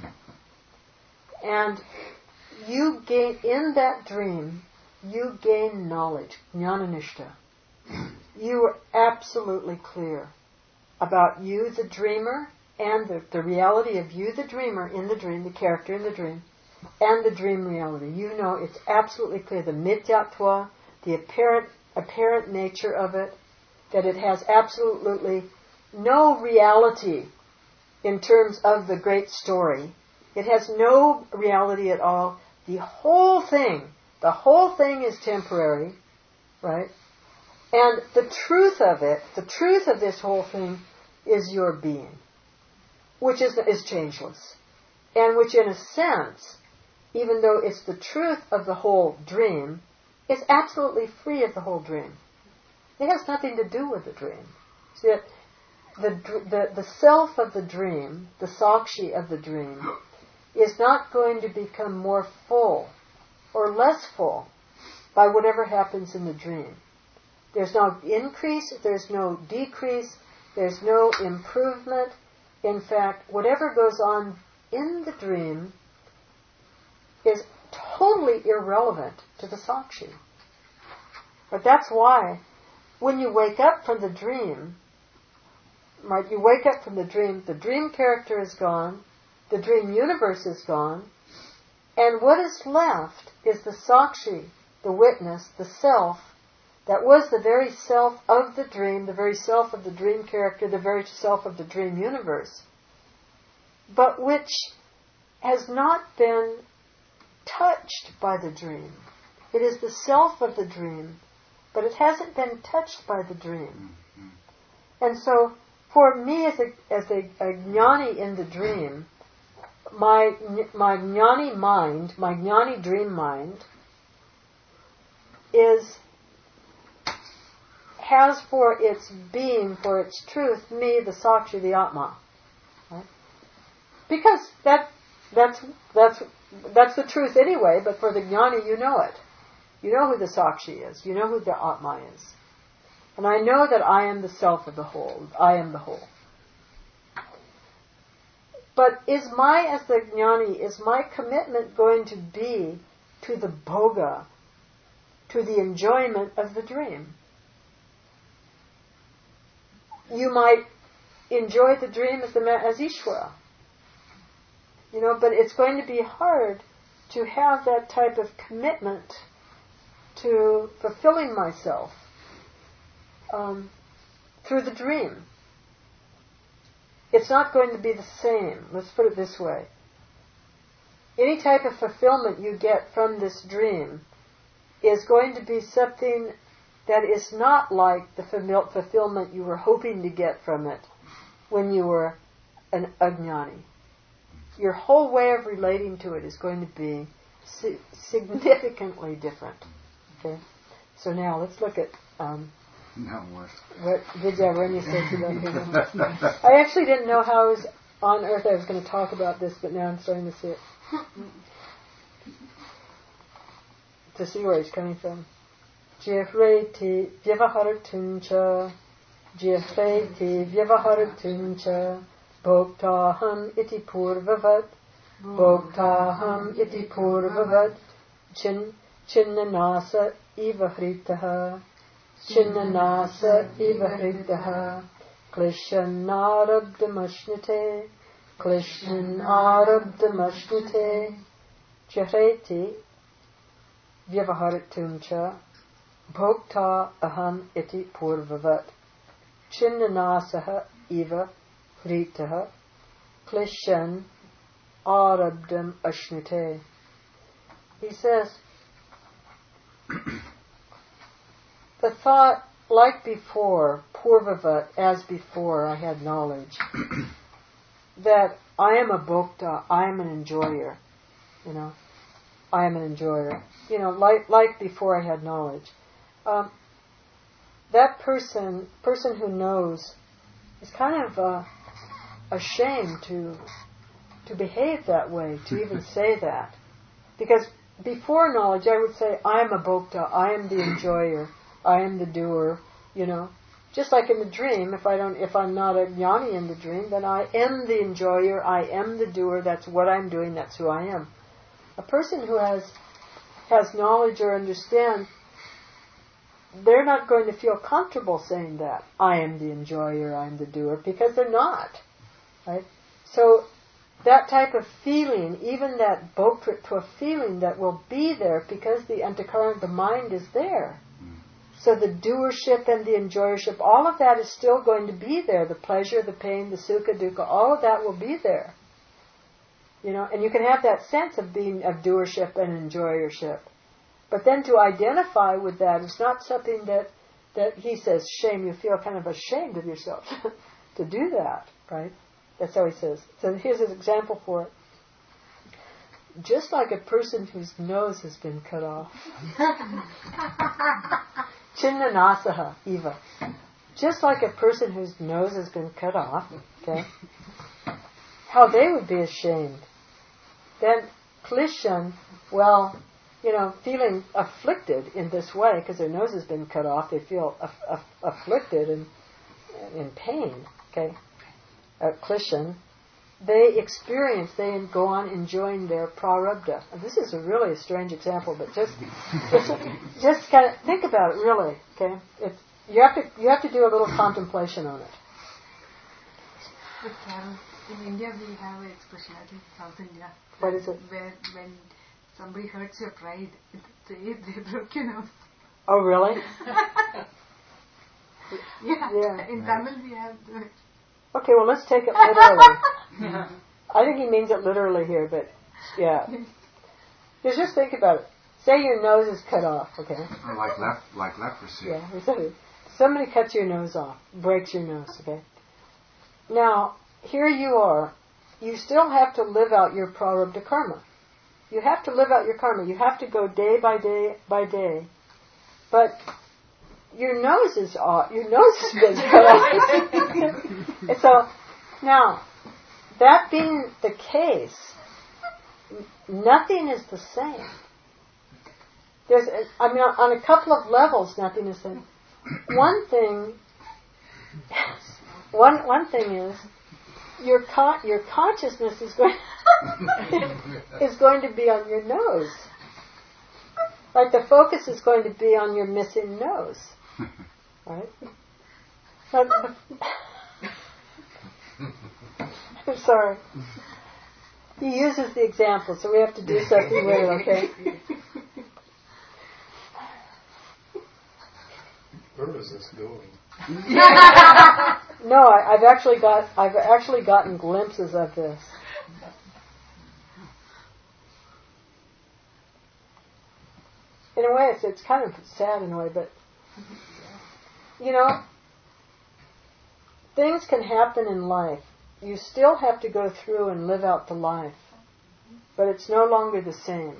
And you gain, in that dream, you gain knowledge, jnananishta. You are absolutely clear about you, the dreamer, and the, the reality of you, the dreamer, in the dream, the character in the dream, and the dream reality. You know it's absolutely clear, the mithyatva, the apparent apparent nature of it, that it has absolutely no reality in terms of the great story. It has no reality at all. The whole thing, the whole thing is temporary, right? And the truth of it, the truth of this whole thing is your being, which is, is changeless. And which in a sense, even though it's the truth of the whole dream, is absolutely free of the whole dream. It has nothing to do with the dream. See that the, the, the self of the dream, the sakshi of the dream, is not going to become more full or less full by whatever happens in the dream. There's no increase, there's no decrease, there's no improvement. In fact, whatever goes on in the dream is totally irrelevant to the sakshi. But that's why when you wake up from the dream, right, you wake up from the dream, the dream character is gone, the dream universe is gone, and what is left is the sakshi, the witness, the self, that was the very self of the dream, the very self of the dream character, the very self of the dream universe, but which has not been touched by the dream. It is the self of the dream, but it hasn't been touched by the dream. And so, for me as a as a, a jnani in the dream, my my jnani mind, my jnani dream mind, is has for its being, for its truth, me, the sakshi, the atma. Right? Because that that's that's that's the truth anyway. But for the jnani, you know it. You know who the sakshi is. You know who the atma is. And I know that I am the self of the whole. I am the whole. But is my, as the jnani, is my commitment going to be to the bhoga, to the enjoyment of the dream? You might enjoy the dream as the as Ishvara. You know, but it's going to be hard to have that type of commitment to fulfilling myself um, through the dream. It's not going to be the same. Let's put it this way. Any type of fulfillment you get from this dream is going to be something that is not like the fulfillment you were hoping to get from it when you were an ajnani. Your whole way of relating to it is going to be si- significantly different. Okay, so now let's look at um, now what? what Vidyaranya says about Hidam. I actually didn't know how I was on earth I was going to talk about this, but now I'm starting to see it. To see where he's coming from. Jefreti vyavaharatuncha, Jefreti vyavaharatuncha, Bhoktaham iti purvavat, Bhoktaham iti purvavat, Chin Chinnanasa iva hritaha, Chinnanasa iva hritaha, Klishyanarabdamashnite, Klishyanarabdamashnite, Jahreti vyavaharitum cha, Bhokta aham iti purvavat, Chinnanasaha iva hritaha, Klishyan arabdam ashnite. He says, the thought, like before, purvavat, as before I had knowledge, that I am a bhokta, I am an enjoyer, you know, I am an enjoyer, you know, like like before I had knowledge. Um, that person, person who knows, is kind of uh, ashamed to to behave that way, to even say that, because before knowledge, I would say, I am a bhokta, I am the enjoyer, I am the doer, you know. Just like in the dream, if I don't, if I'm not a jnani in the dream, then I am the enjoyer, I am the doer, that's what I'm doing, that's who I am. A person who has has knowledge or understand, they're not going to feel comfortable saying that, I am the enjoyer, I am the doer, because they're not, right? So, that type of feeling, even that bhokta to a feeling that will be there because the antakarana, the mind is there. So the doership and the enjoyership, all of that is still going to be there. The pleasure, the pain, the sukha, dukkha, all of that will be there. You know, and you can have that sense of being of doership and enjoyership. But then to identify with that is not something that, that he says, shame, you feel kind of ashamed of yourself to do that, right? That's how he says. So here's an example for it. Just like a person whose nose has been cut off. Chinnanasaha eva. Just like a person whose nose has been cut off, okay, how they would be ashamed. Then Klishyan, well, you know, feeling afflicted in this way, because their nose has been cut off, they feel aff- aff- afflicted and in pain, okay. Uh, Klishyan, they experience, they go on enjoying their prarabdha. And this is a really a strange example, but just just, just kind of think about it, really. Okay, it's, you have to you have to do a little contemplation on it. But Carol, in India we have an expression, I think South India. What is it? Where when somebody hurts your pride, they they broke your nose. Oh, really? yeah. Yeah. In Tamil we have the. Okay, well, let's take it literally. Yeah. I think he means it literally here, but yeah. Just, just think about it. Say your nose is cut off, okay? Or like lep- like leprosy. Yeah. Somebody cuts your nose off, breaks your nose, okay? Now, here you are. You still have to live out your prarabdha karma. You have to live out your karma. You have to go day by day by day. But your nose is off. Your nose has been cut off. And so, now, that being the case, nothing is the same. There's, I mean, on a couple of levels, nothing is the same. One thing, one one thing is, your con- your consciousness is going is going to be on your nose. Like the focus is going to be on your missing nose. Right? But, I'm sorry. He uses the example, so we have to do something with it, okay? Where is this going? No, I, I've actually got I've actually gotten glimpses of this. In a way, it's it's kind of sad in a way, but you know, things can happen in life. You still have to go through and live out the life, but it's no longer the same.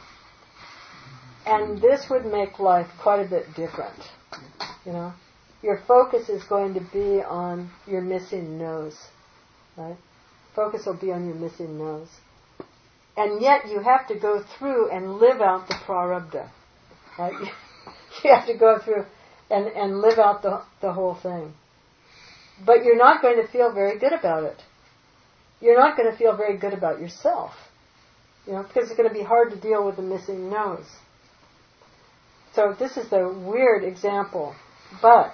And this would make life quite a bit different. You know, your focus is going to be on your missing nose, right? Focus will be on your missing nose. And yet you have to go through and live out the prarabdha, right? You have to go through and, and live out the the whole thing. But you're not going to feel very good about it. you're not going to feel very good about yourself. You know, because it's going to be hard to deal with the missing nose. So this is the weird example. But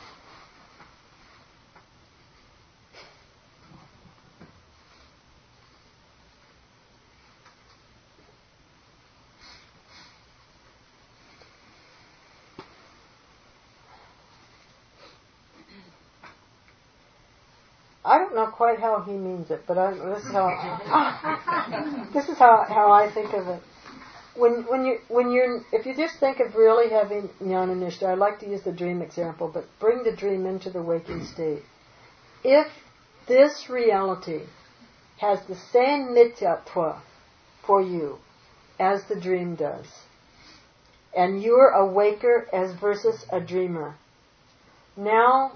I don't know quite how he means it, but I, this is how this is how, how I think of it. When when you when you're if you just think of really having jnana nishta, I like to use the dream example, but bring the dream into the waking state. If this reality has the same mithyatva for you as the dream does, and you're a waker as versus a dreamer, now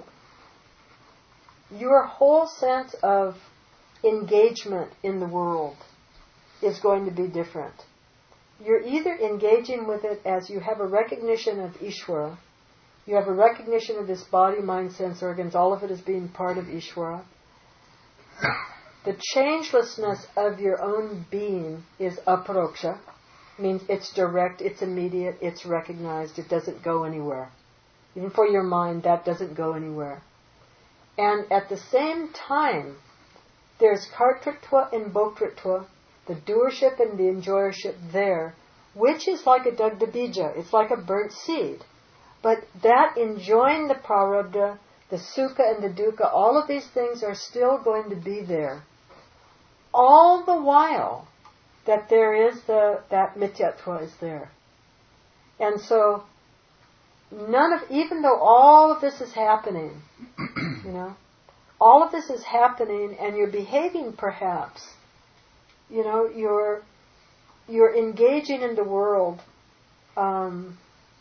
your whole sense of engagement in the world is going to be different. You're either engaging with it as you have a recognition of Ishvara, you have a recognition of this body, mind, sense organs, all of it as being part of Ishvara. The changelessness of your own being is aparoksha, means it's direct, it's immediate, it's recognized, it doesn't go anywhere. Even for your mind, that doesn't go anywhere. And at the same time, there's kartritva and bhoktritva, the doership and the enjoyership there, which is like a dagda bija, it's like a burnt seed. But that enjoying the prarabdha, the sukha and the dukkha, all of these things are still going to be there. All the while that there is the, that mithyatva is there. And so, none of, even though all of this is happening, you know, all of this is happening and you're behaving perhaps, you know, you're, you're engaging in the world, um,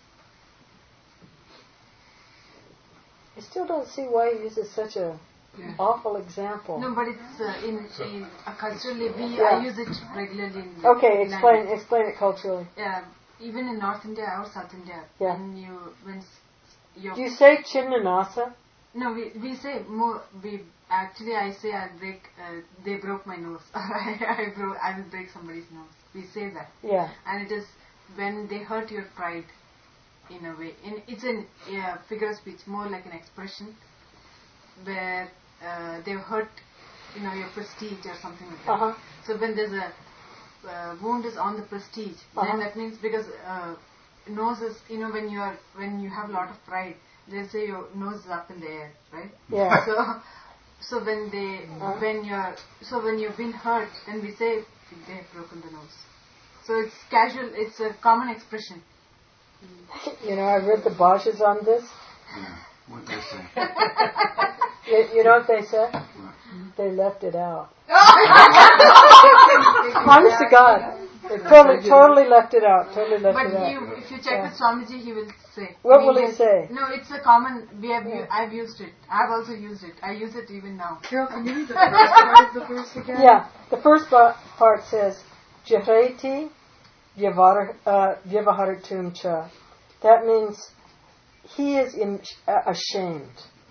I still don't see why he uses such a yeah. awful example. No, but it's uh, in, in uh, culturally, we, yeah. I use it regularly. In okay, in explain language. explain it culturally. Yeah, even in North India or South India, yeah. when you when you do you say chinnanasa? No, we we say more. We actually I say I break. Uh, they broke my nose. I I broke. I will break somebody's nose. We say that. Yeah. And it is when they hurt your pride. In a way, in, it's a yeah, figure of speech, more like an expression where uh, they've hurt, you know, your prestige or something like that. Uh-huh. So when there's a uh, wound is on the prestige, uh-huh. then that means because uh, nose is, you know, when you are when you have a lot of pride, they'll say your nose is up in the air, right? Yeah. So so when they uh-huh. when you're so when you've been hurt, then we say they have broken the nose. So it's casual. It's a common expression. You know, I read the Bhashas on this. Yeah, what they say. you, you know what they said? What? They left it out. Honest to God. They totally, totally left it out. Totally left but it out. You, if you check yeah. with Swamiji, he will say. What will he say? No, it's a common, we have, yeah. u- I've used it. I've also used it. I use it even now. Carol, can you read the first part of the verse again? Yeah. The first part says, Jahreti Vyavaharatum cha. That means he is in, uh, ashamed.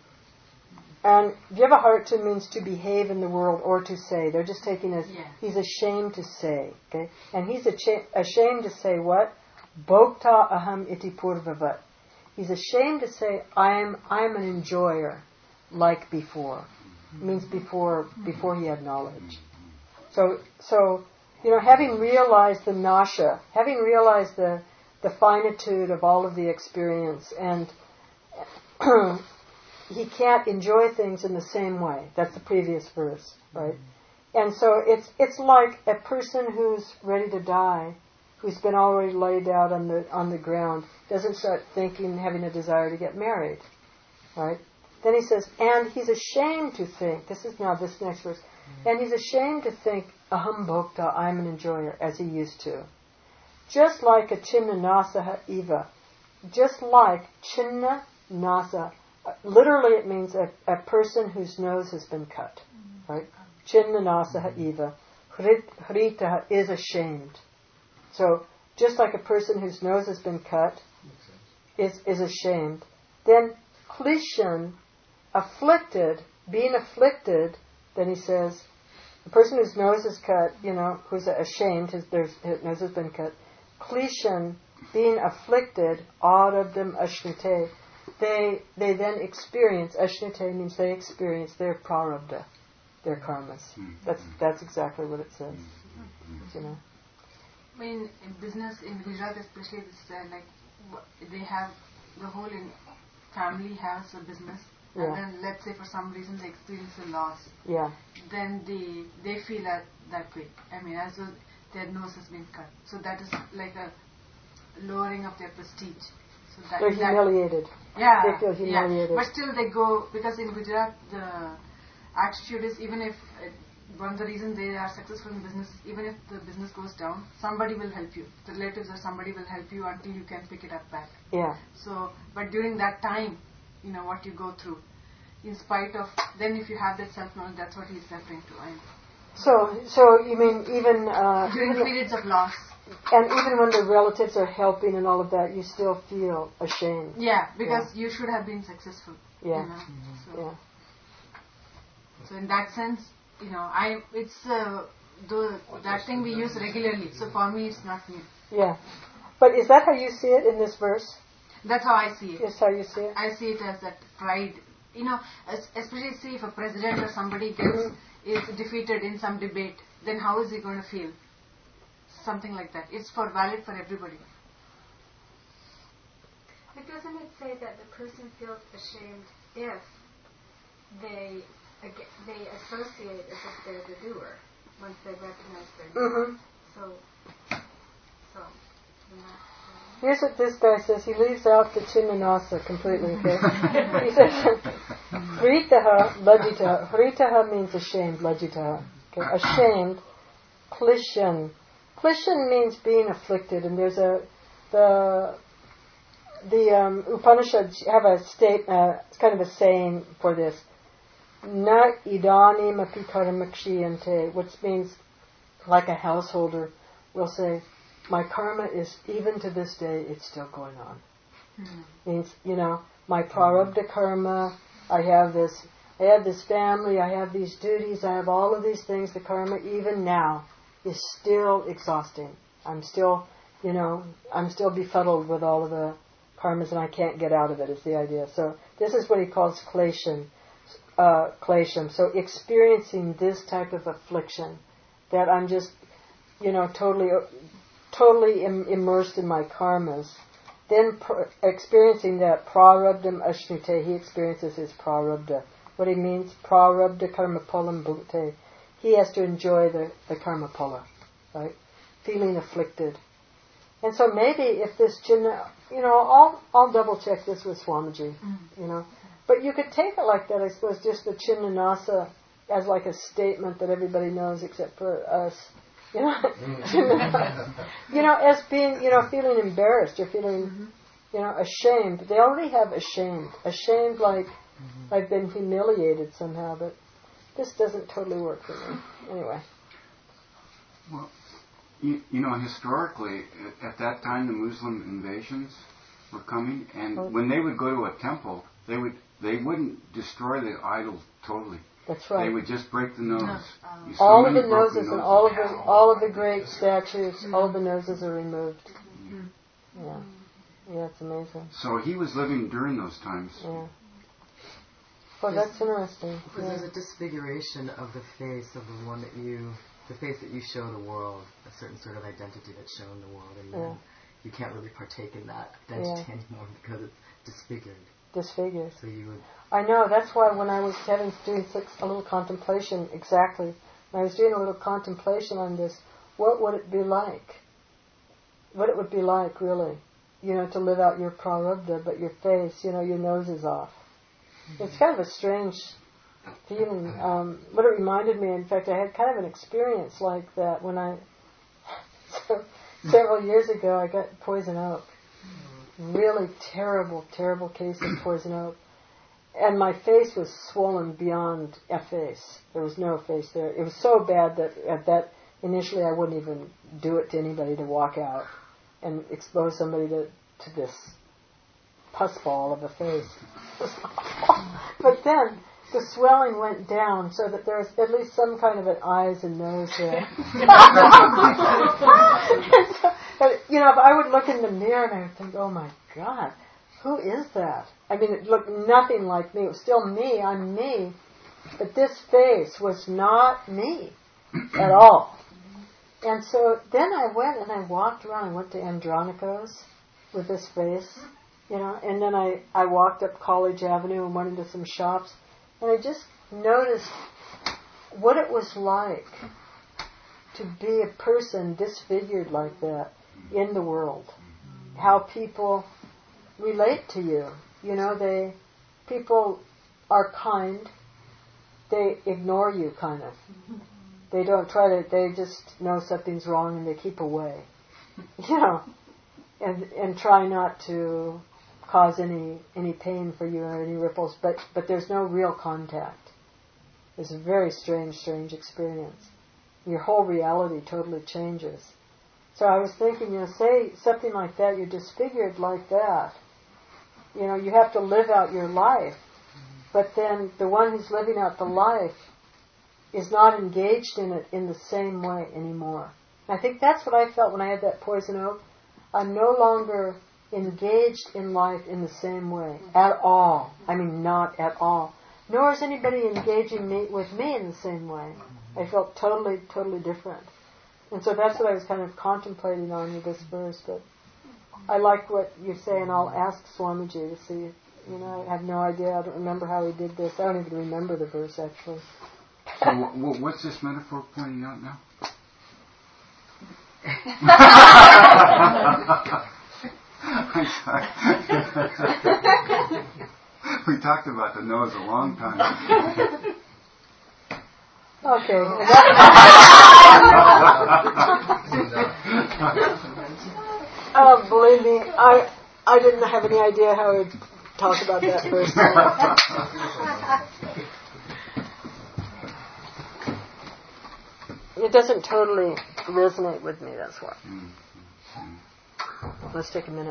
And Vyavaharatum means to behave in the world or to say. They're just taking as yeah. he's ashamed to say. Okay, and he's acha- ashamed to say what? Bhokta aham iti purvavat. He's ashamed to say I am I am an enjoyer like before. It means before before he had knowledge. So so. You know, having realized the nasha, having realized the the finitude of all of the experience, and he can't enjoy things in the same way. That's the previous verse, right? And so it's it's like a person who's ready to die, who's been already laid out on the on the ground, doesn't start thinking, having a desire to get married, right? Then he says, and he's ashamed to think. This is now this next verse. And he's ashamed to think, aham bhokta, I'm an enjoyer, as he used to. Just like a chinna nasaha eva. Just like chinna nasa. Literally it means a, a person whose nose has been cut. Right? Chinna nasaha eva. Hritaha is ashamed. So, just like a person whose nose has been cut is, is ashamed. Then, klishan, afflicted, being afflicted, then he says, A person whose nose is cut, you know, who's ashamed, his, their his nose has been cut. Klishan, being afflicted, arabdam ashnute, they they then experience, ashnute means they experience their prarabdha, their karmas. That's that's exactly what it says. You know. I mean, in business in Gujarat, especially, this uh, like w- they have the whole in family has a business, Yeah. and then let's say for some reason they experience a loss, Yeah. then they they feel that that way. I mean, as though their nose has been cut. So that is like a lowering of their prestige. So that, They're that- humiliated. Yeah, They feel humiliated. yeah. But still they go, because in Gujarat the attitude is, even if uh, one of the reasons they are successful in business, even if the business goes down, somebody will help you. The relatives or somebody will help you until you can pick it up back. Yeah. So, but during that time, you know, what you go through, in spite of, then if you have that self-knowledge, that's what he's referring to. I, So, so you mean even uh, during even periods of loss. and even when the relatives are helping and all of that, you still feel ashamed. Yeah, because you should have been successful. Yeah. You know? So, Yeah. so in that sense, you know, I it's uh, the that thing we use regularly. So for me, it's not new. Yeah. But is that how you see it in this verse? That's how I see it. Is how you see it? I see it as that pride. You know, es- especially see if a president or somebody gets is defeated in some debate, then how is he going to feel? Something like that. It's for valid for everybody. But doesn't it say that the person feels ashamed if they ag- they associate as if they're the doer once they recognize their doer? Mm-hmm. So, so. then that, uh, Here's what this guy says. He leaves out the Chinnanasa completely, okay? He says, Hritaha, lajitaha. Hritaha means ashamed, lajitaha. Okay? Ashamed, klishan. Klishan means being afflicted, and there's a, the, the um, Upanishads have a state, uh, it's kind of a saying for this. Na idanim api karamakshiyante, which means like a householder will say, my karma is, even to this day, it's still going on. Hmm. Means, you know, my prarabdha karma, I have this, I have this family, I have these duties, I have all of these things, the karma, even now, is still exhausting. I'm still, you know, I'm still befuddled with all of the karmas and I can't get out of it, is the idea. So, this is what he calls klesham, uh, klesham. So, experiencing this type of affliction, that I'm just, you know, totally totally Im- immersed in my karmas, then pr- experiencing that prarabdham ashnute, he experiences his prarabdha. What he means, prarabdha karma polam bhute. He has to enjoy the, the karma pala, right? Feeling afflicted. And so maybe if this chinna, you know, I'll, I'll double check this with Swamiji, Mm. you know. But you could take it like that, I suppose, just the chinnanasa as like a statement that everybody knows except for us. You know, you know, as being, you know, feeling embarrassed or feeling, Mm-hmm. you know, ashamed. They already have ashamed. Ashamed like I've been humiliated somehow, but this doesn't totally work for me. Anyway. Well, you, you know, historically, at, at that time, the Muslim invasions were coming, and Oh. when they would go to a temple, they would they wouldn't destroy the idol totally. That's right. They would just break the nose. No. You so All of many the broken noses and all of the all of the great statues, Mm. all of the noses are removed. Mm. Yeah, yeah, it's amazing. So he was living during those times. Yeah. Well, that's interesting. Because Yeah. there's a disfiguration of the face of the one that you, the face that you show the world, a certain sort of identity that's shown the world, and Yeah. then you can't really partake in that identity Yeah. anymore because it's disfigured. Disfigures. So you would, I know. That's why when I was having doing six, a little contemplation, exactly. When I was doing a little contemplation on this, what would it be like? What it would be like, really, you know, to live out your prarabdha, but your face, you know, your nose is off. It's kind of a strange feeling. Um, what it reminded me, in fact, I had kind of an experience like that when I, so, several years ago, I got poison oak. Really terrible, terrible case of poison oak. And my face was swollen beyond a face. There was no face there. It was so bad that at that, initially I wouldn't even do it to anybody to walk out and expose somebody to, to this pus ball of a face. But then, the swelling went down so that there was at least some kind of an eyes and nose there. And so, you know, if I would look in the mirror and I would think, oh my God, who is that? I mean, it looked nothing like me. It was still me. I'm me. But this face was not me at all. And so then I went and I walked around. I went to Andronico's with this face, you know, and then I, I walked up College Avenue and went into some shops. And I just noticed what it was like to be a person disfigured like that in the world. How people relate to you. You know, they people are kind. They ignore you, kind of. They don't try to, they just know something's wrong and they keep away. You know, and and try not to cause any any pain for you or any ripples, but, but there's no real contact. It's a very strange, strange experience. Your whole reality totally changes. So I was thinking, you know, say something like that, you're disfigured like that. You know, you have to live out your life. But then the one who's living out the life is not engaged in it in the same way anymore. And I think that's what I felt when I had that poison oak. I'm no longer engaged in life in the same way at all. I mean, not at all. Nor is anybody engaging me, with me in the same way. I felt totally, totally different. And so that's what I was kind of contemplating on with this verse. But I like what you say, and I'll ask Swamiji to see. You know, I have no idea. I don't remember how he did this. I don't even remember the verse, actually. So w- w- what's this metaphor pointing out now? I'm sorry. We talked about the nose a long time. Okay. Oh, believe me, I I didn't have any idea how to talk about that verse. It doesn't totally resonate with me, that's why. Let's take a minute.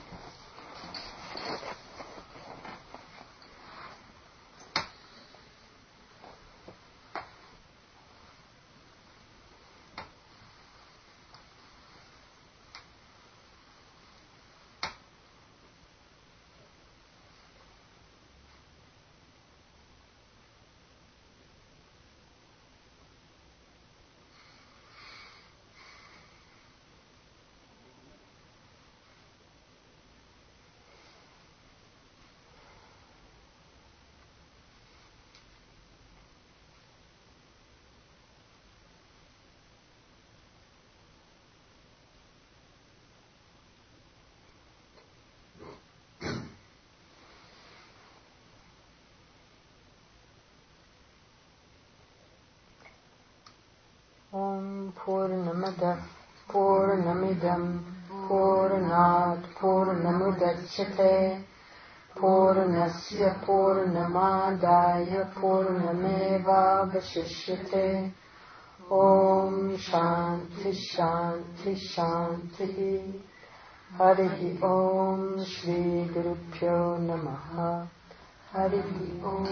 Om Purnamada Purnamidam Purnat Purnamudachyate Purnasya Purnamadaya Purnameva Vashishyate Om Shanti Shanti Shanti Harihi Om Shri Gurubhyo Namaha Harihi Om.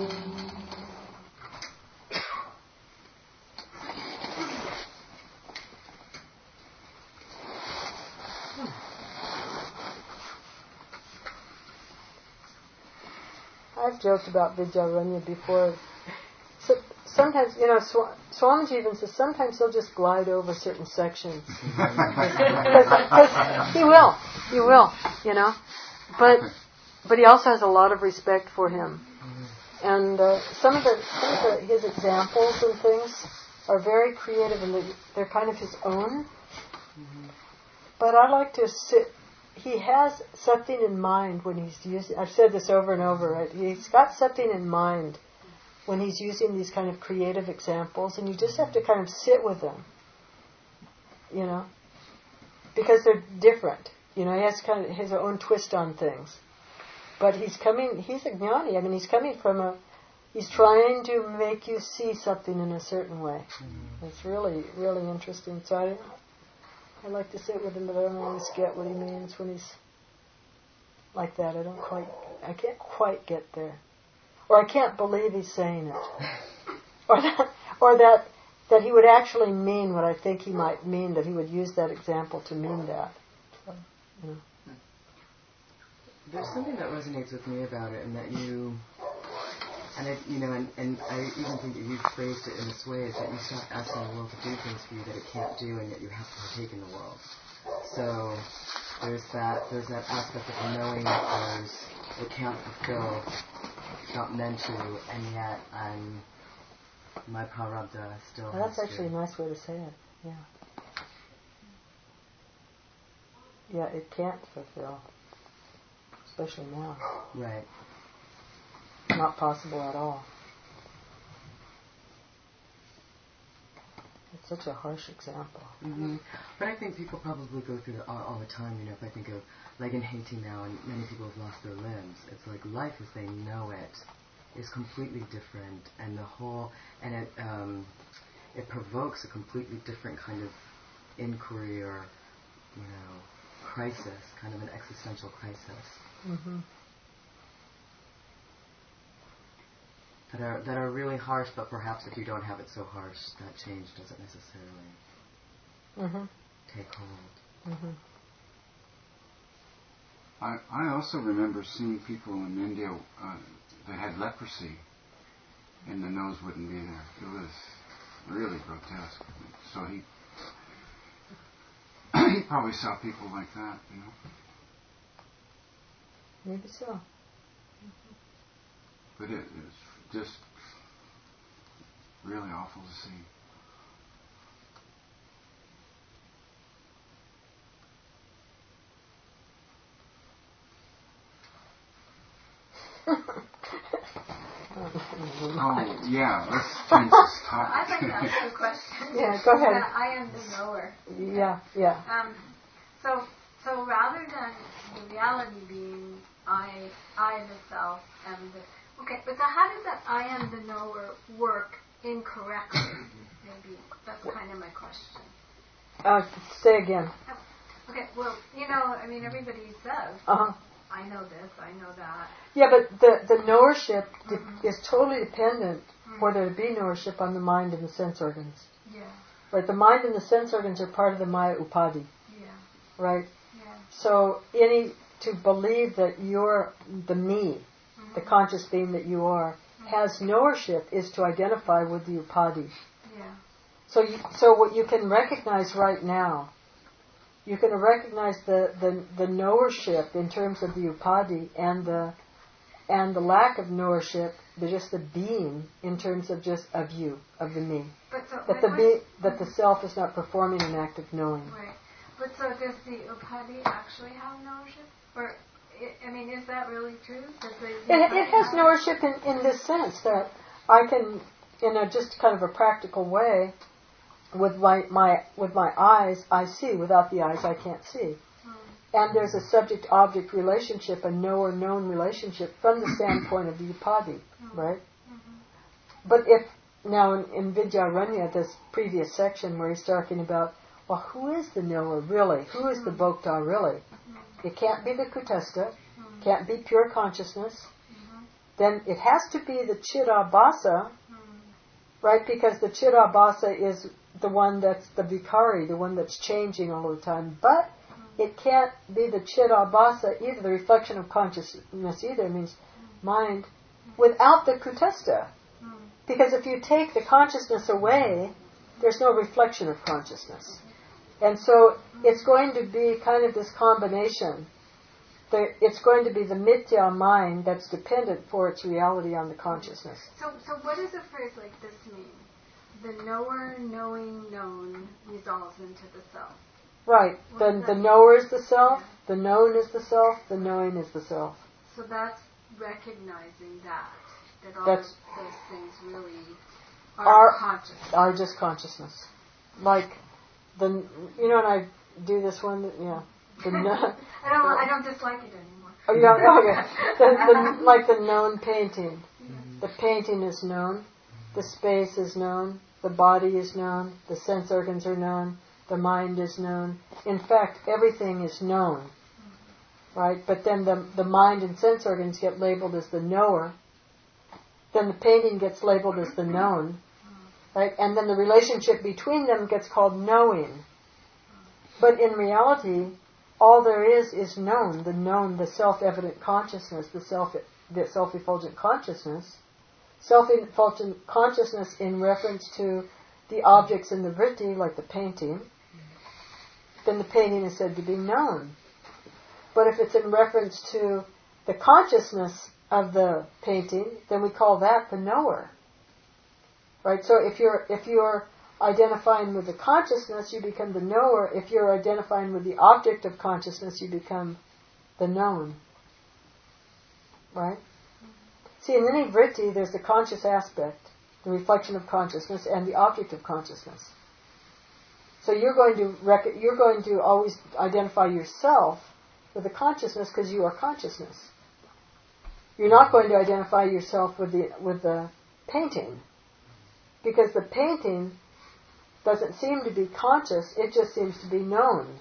I've joked about Vidyaranya before. So sometimes, you know, Sw- Swamiji even says sometimes he'll just glide over certain sections. Because he will, he will, you know. But but he also has a lot of respect for him. And uh, some of the some of the, his examples and things are very creative, and they're, they're kind of his own. But I like to sit. He has something in mind when he's using. I've said this over and over. Right? He's got something in mind when he's using these kind of creative examples, and you just have to kind of sit with them, you know, because they're different. You know, he has kind of his own twist on things. But he's coming. He's a jnani. I mean, he's coming from a. He's trying to make you see something in a certain way. Mm-hmm. It's really, really interesting. So I. I like to sit with him, but I don't always get what he means when he's like that. I don't quite, I can't quite get there. or I can't believe he's saying it, or that, or that, that he would actually mean what I think he might mean, that he would use that example to mean that. So, you know. There's something that resonates with me about it, and that you, and I, you know, and, and I even think that you've phrased it in this way, is that you stop asking the world to do things for you that it can't do, and yet you have to partake in the world. So there's that, there's that aspect of knowing that there's, it can't fulfill, it's not meant to, and yet I'm, my prarabdha still Well, that's has actually to. a nice way to say it. Yeah. Yeah, it can't fulfill, especially now. Right. Not possible at all. It's such a harsh example. Mm-hmm. But I think people probably go through it all, all the time. You know, if I think of, like in Haiti now, and many people have lost their limbs, it's like life as they know it is completely different, and the whole, and it um, it provokes a completely different kind of inquiry or, you know, crisis, kind of an existential crisis. Mm-hmm. That are that are really harsh, but perhaps if you don't have it so harsh, that change doesn't necessarily Mm-hmm. take hold. Mm-hmm. I, I also remember seeing people in India uh, that had leprosy, and the nose wouldn't be there. It was really grotesque. So he he probably saw people like that, you know. Maybe so. But it is just really awful to see. Oh, yeah, let's change this topic. I'd like to ask you a question. Yeah, go ahead. Uh, I am the knower. Yeah, yeah. Um, so, so rather than the reality being I, I the self, am the okay. But so how does that I am the knower work incorrectly? Maybe that's kind of my question. Uh, say again. Okay. Well, you know, I mean, everybody says Uh-huh. I know this, I know that. Yeah, but the, the knowership de- Mm-hmm. is totally dependent Mm-hmm. for there to be knowership on the mind and the sense organs. Yeah. Right? The mind and the sense organs are part of the Maya Upadhi. Yeah. Right? Yeah. So any to believe that you're the me, Mm-hmm. the conscious being that you are, has knowership is to identify with the Upadhi. Yeah. So you, so what you can recognize right now, you can recognize the, the, the knowership in terms of the Upadhi and the and the lack of knowership, the just the being in terms of just of you, of the me. But so That my the be, question- that the self is not performing an act of knowing. Right. But so does the Upadhi actually have knowership? Or, I I mean, is that really true? Does the It, it Upadhi has have- knowership in, in this sense that I can, in a just kind of a practical way, with my, my with my eyes I see, without the eyes I can't see. Hmm. And there's a subject-object relationship, a knower-known relationship from the standpoint of the Upadhi, right? Mm-hmm. But if, now in, in Vidyaranya, this previous section where he's talking about, well, who is the knower really? Who is the Bhokta really? It can't be the Kutastha, can't be pure consciousness. Mm-hmm. Then it has to be the Chidabhasa, Hmm. right? Because the Chidabhasa is the one that's the Vikari, the one that's changing all the time. But it can't be the Chidabhasa either, the reflection of consciousness either, means mind, without the Kutastha. Hmm. Because if you take the consciousness away, there's no reflection of consciousness. And so it's going to be kind of this combination. The, it's going to be the Mithya mind that's dependent for its reality on the consciousness. So, so what does a phrase like this mean? The knower, knowing, known resolves into the self. Right. The, the knower is the self, the known is the self, the knowing is the self. So that's recognizing that, that all That's- of those things really are, Are- conscious. Are just consciousness. Like, the you know, and I do this one, yeah. The kn- I don't, I don't dislike it anymore. oh, you don't, okay. The, the, like the known painting. The painting is known, the space is known, the body is known, the sense organs are known, the mind is known. In fact, everything is known, right? But then the the mind and sense organs get labeled as the knower, then the painting gets labeled as the known, right? And then the relationship between them gets called knowing. But in reality, all there is is known, the known, the self-evident consciousness, the self, the self-effulgent consciousness. Self-effulgent consciousness in reference to the objects in the vritti, like the painting, then the painting is said to be known. But if it's in reference to the consciousness of the painting, then we call that the knower. Right? So if you're if you're identifying with the consciousness, you become the knower. If you're identifying with the object of consciousness, you become the known. Right? See, in any vritti, there's the conscious aspect, the reflection of consciousness, and the object of consciousness. So you're going to rec- you're going to always identify yourself with the consciousness because you are consciousness. You're not going to identify yourself with the with the painting because the painting doesn't seem to be conscious, it just seems to be known.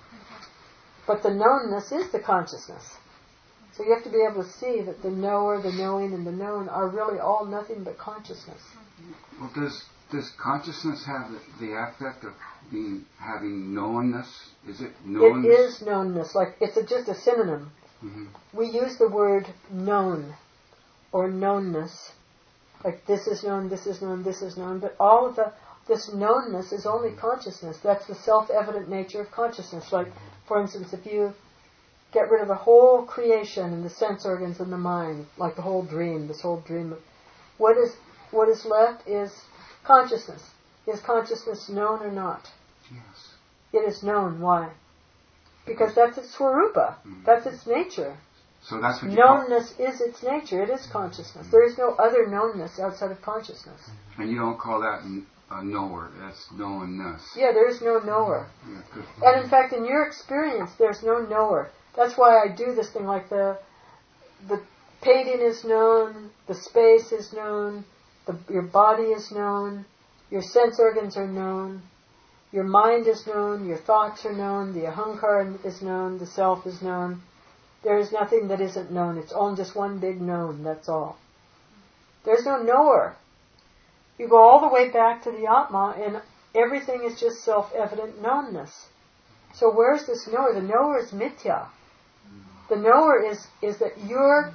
But the knownness is the consciousness. So you have to be able to see that the knower, the knowing, and the known are really all nothing but consciousness. Well, does does consciousness have the, the aspect of being having knownness? Is it knownness? It is knownness. Like it's a, just a synonym. Mm-hmm. We use the word known or knownness. Like this is known, this is known, this is known. But all of the this knownness is only consciousness. That's the self-evident nature of consciousness. Like, for instance, if you get rid of the whole creation and the sense organs and the mind, like the whole dream, this whole dream, of, what is what is left is consciousness. Is consciousness known or not? Yes. It is known. Why? Because that's its swarupa. Mm-hmm. That's its nature. So that's what you knownness call... is its nature. It is consciousness. Mm-hmm. There is no other knownness outside of consciousness. And you don't call that a knower. That's knownness. Yeah, there is no knower. Yeah, good. And in fact, in your experience, there's no knower. That's why I do this thing. Like the the painting is known, the space is known, the, your body is known, your sense organs are known, your mind is known, your thoughts are known, the ahankara is known, the self is known. There is nothing that isn't known. It's all just one big known, that's all. There's no knower. You go all the way back to the Atma and everything is just self-evident knownness. So where's this knower? The knower is mithya. The knower is, is that you're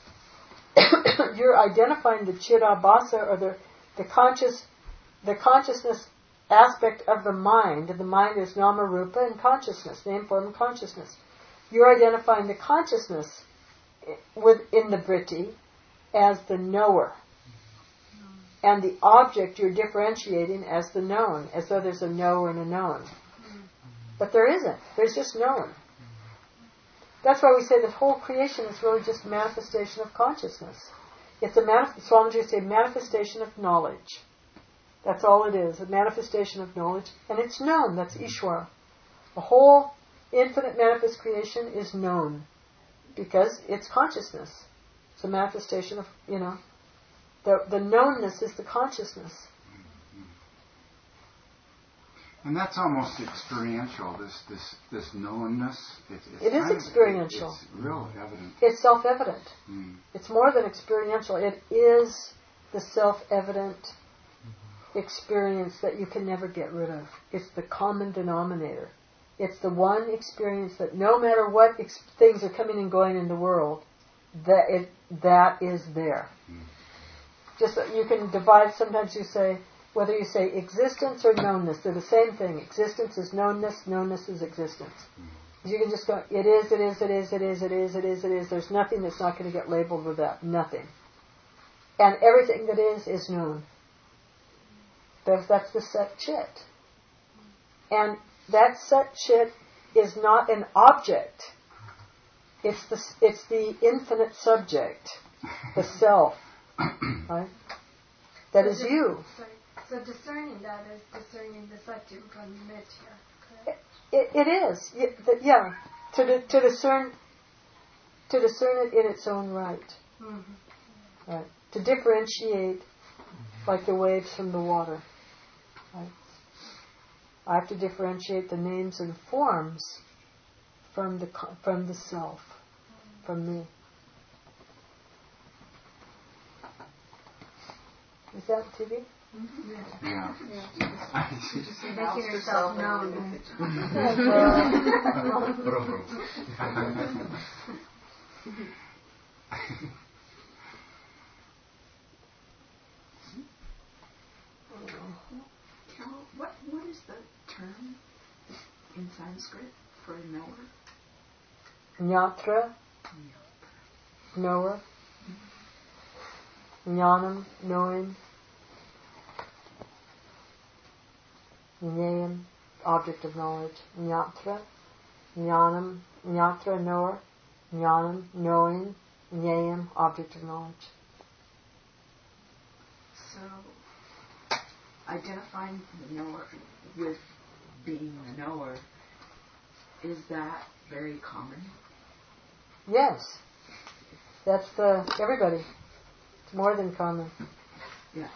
you're identifying the chidabhasa or the, the conscious the consciousness aspect of the mind. The mind is nama rupa and consciousness, name, form, and consciousness. You're identifying the consciousness within the vritti as the knower. And the object you're differentiating as the known, as though there's a knower and a known. But there isn't. There's just known. That's why we say the whole creation is really just manifestation of consciousness. It's a manif- Swamiji would say manifestation of knowledge. That's all it is, a manifestation of knowledge. And it's known, that's Ishvara. The whole infinite manifest creation is known because it's consciousness. It's a manifestation of, you know, the, the knownness is the consciousness. And that's almost experiential, this this this knownness. It's, it's it is experiential. Of, it's real evident. It's self-evident. Mm. It's more than experiential. It is the self-evident experience that you can never get rid of. It's the common denominator. It's the one experience that no matter what ex- things are coming and going in the world, that it that is there. Mm. Just that you can divide. Sometimes you say, whether you say existence or knownness, they're the same thing. Existence is knownness, knownness is existence. Mm. You can just go, it is, it is, it is, it is, it is, it is, it is. There's nothing that's not going to get labeled with that. Nothing. And everything that is, is known. That's, that's the Sat Chit. And that Sat Chit is not an object. It's the, it's the infinite subject, the self. Right? That so is dis- you. Sorry. So discerning that is discerning the Satyam from the Mithya, correct? It, it is. It, the, yeah. To, di- to discern to discern it in its own right. Mm-hmm. Right. To differentiate like the waves from the water. Right. I have to differentiate the names and forms from the from the self, from me. that on T V? Yeah. You're making yourself known. Carol, what what is the term in Sanskrit for a knower? Nyatra, knower. Jnanam, knowing. Jnayam, object of knowledge. Nyatra, jnanam, nyatra, knower. Jnanam, knowing. Jnayam, object of knowledge. So, identifying the knower with being the knower, is that very common? Yes. That's the, everybody. It's more than common. Yeah.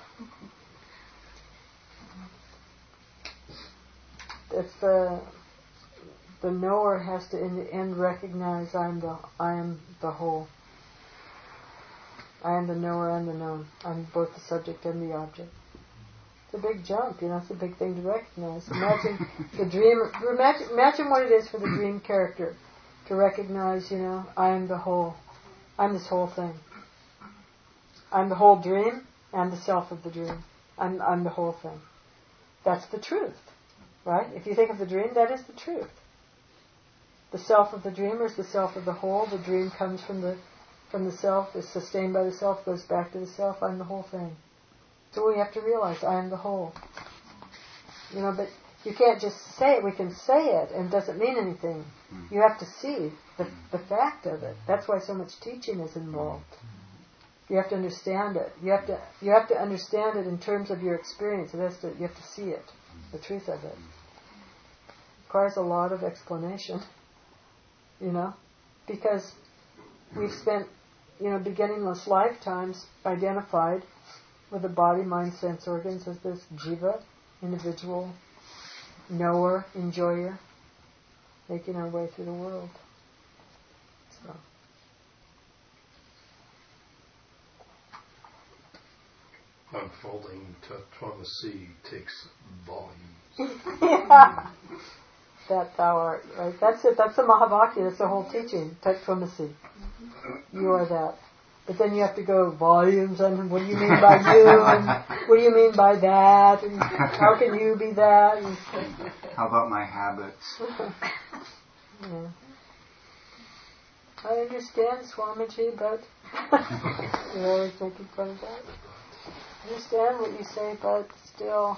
It's the, the knower has to in the end recognize I'm the, I am the whole. I am the knower and the known. I'm both the subject and the object. It's a big jump, you know, it's a big thing to recognize. Imagine the dream, imagine, imagine what it is for the dream character to recognize, you know, I am the whole. I'm this whole thing. I'm the whole dream and the self of the dream. I'm, I'm the whole thing. That's the truth, right? If you think of the dream, that is the truth. The self of the dreamer is the self of the whole. The dream comes from the from the self, is sustained by the self, goes back to the self. I'm the whole thing. So we have to realize I am the whole. You know, but you can't just say it. We can say it and it doesn't mean anything. You have to see the, the fact of it. That's why so much teaching is involved. You have to understand it. You have to you have to understand it in terms of your experience. It has to, you have to see it, the truth of it. It requires a lot of explanation, you know, because we've spent, you know, beginningless lifetimes identified with the body, mind, sense organs as this jiva, individual, knower, enjoyer, making our way through the world. So. Unfolding tatvamasi takes volumes. Yeah. That thou art, right? That's it. That's the Mahavakya. That's the whole teaching. Tatvamasi. You are that. But then you have to go volumes and what do you mean by you and what do you mean by that and how can you be that? And how about my habits? Yeah. I understand Swamiji, but you're always making fun of that. I understand what you say, but still.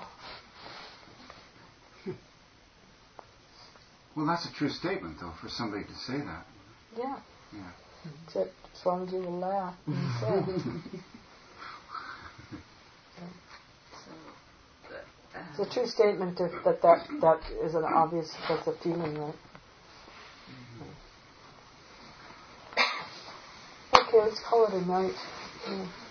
Well, that's a true statement, though, for somebody to say that. Yeah. Yeah. Except Swamiji will laugh when you say it. It's a true statement if that, that that is an obvious, that's a feeling, right? Okay, let's call it a night. Yeah.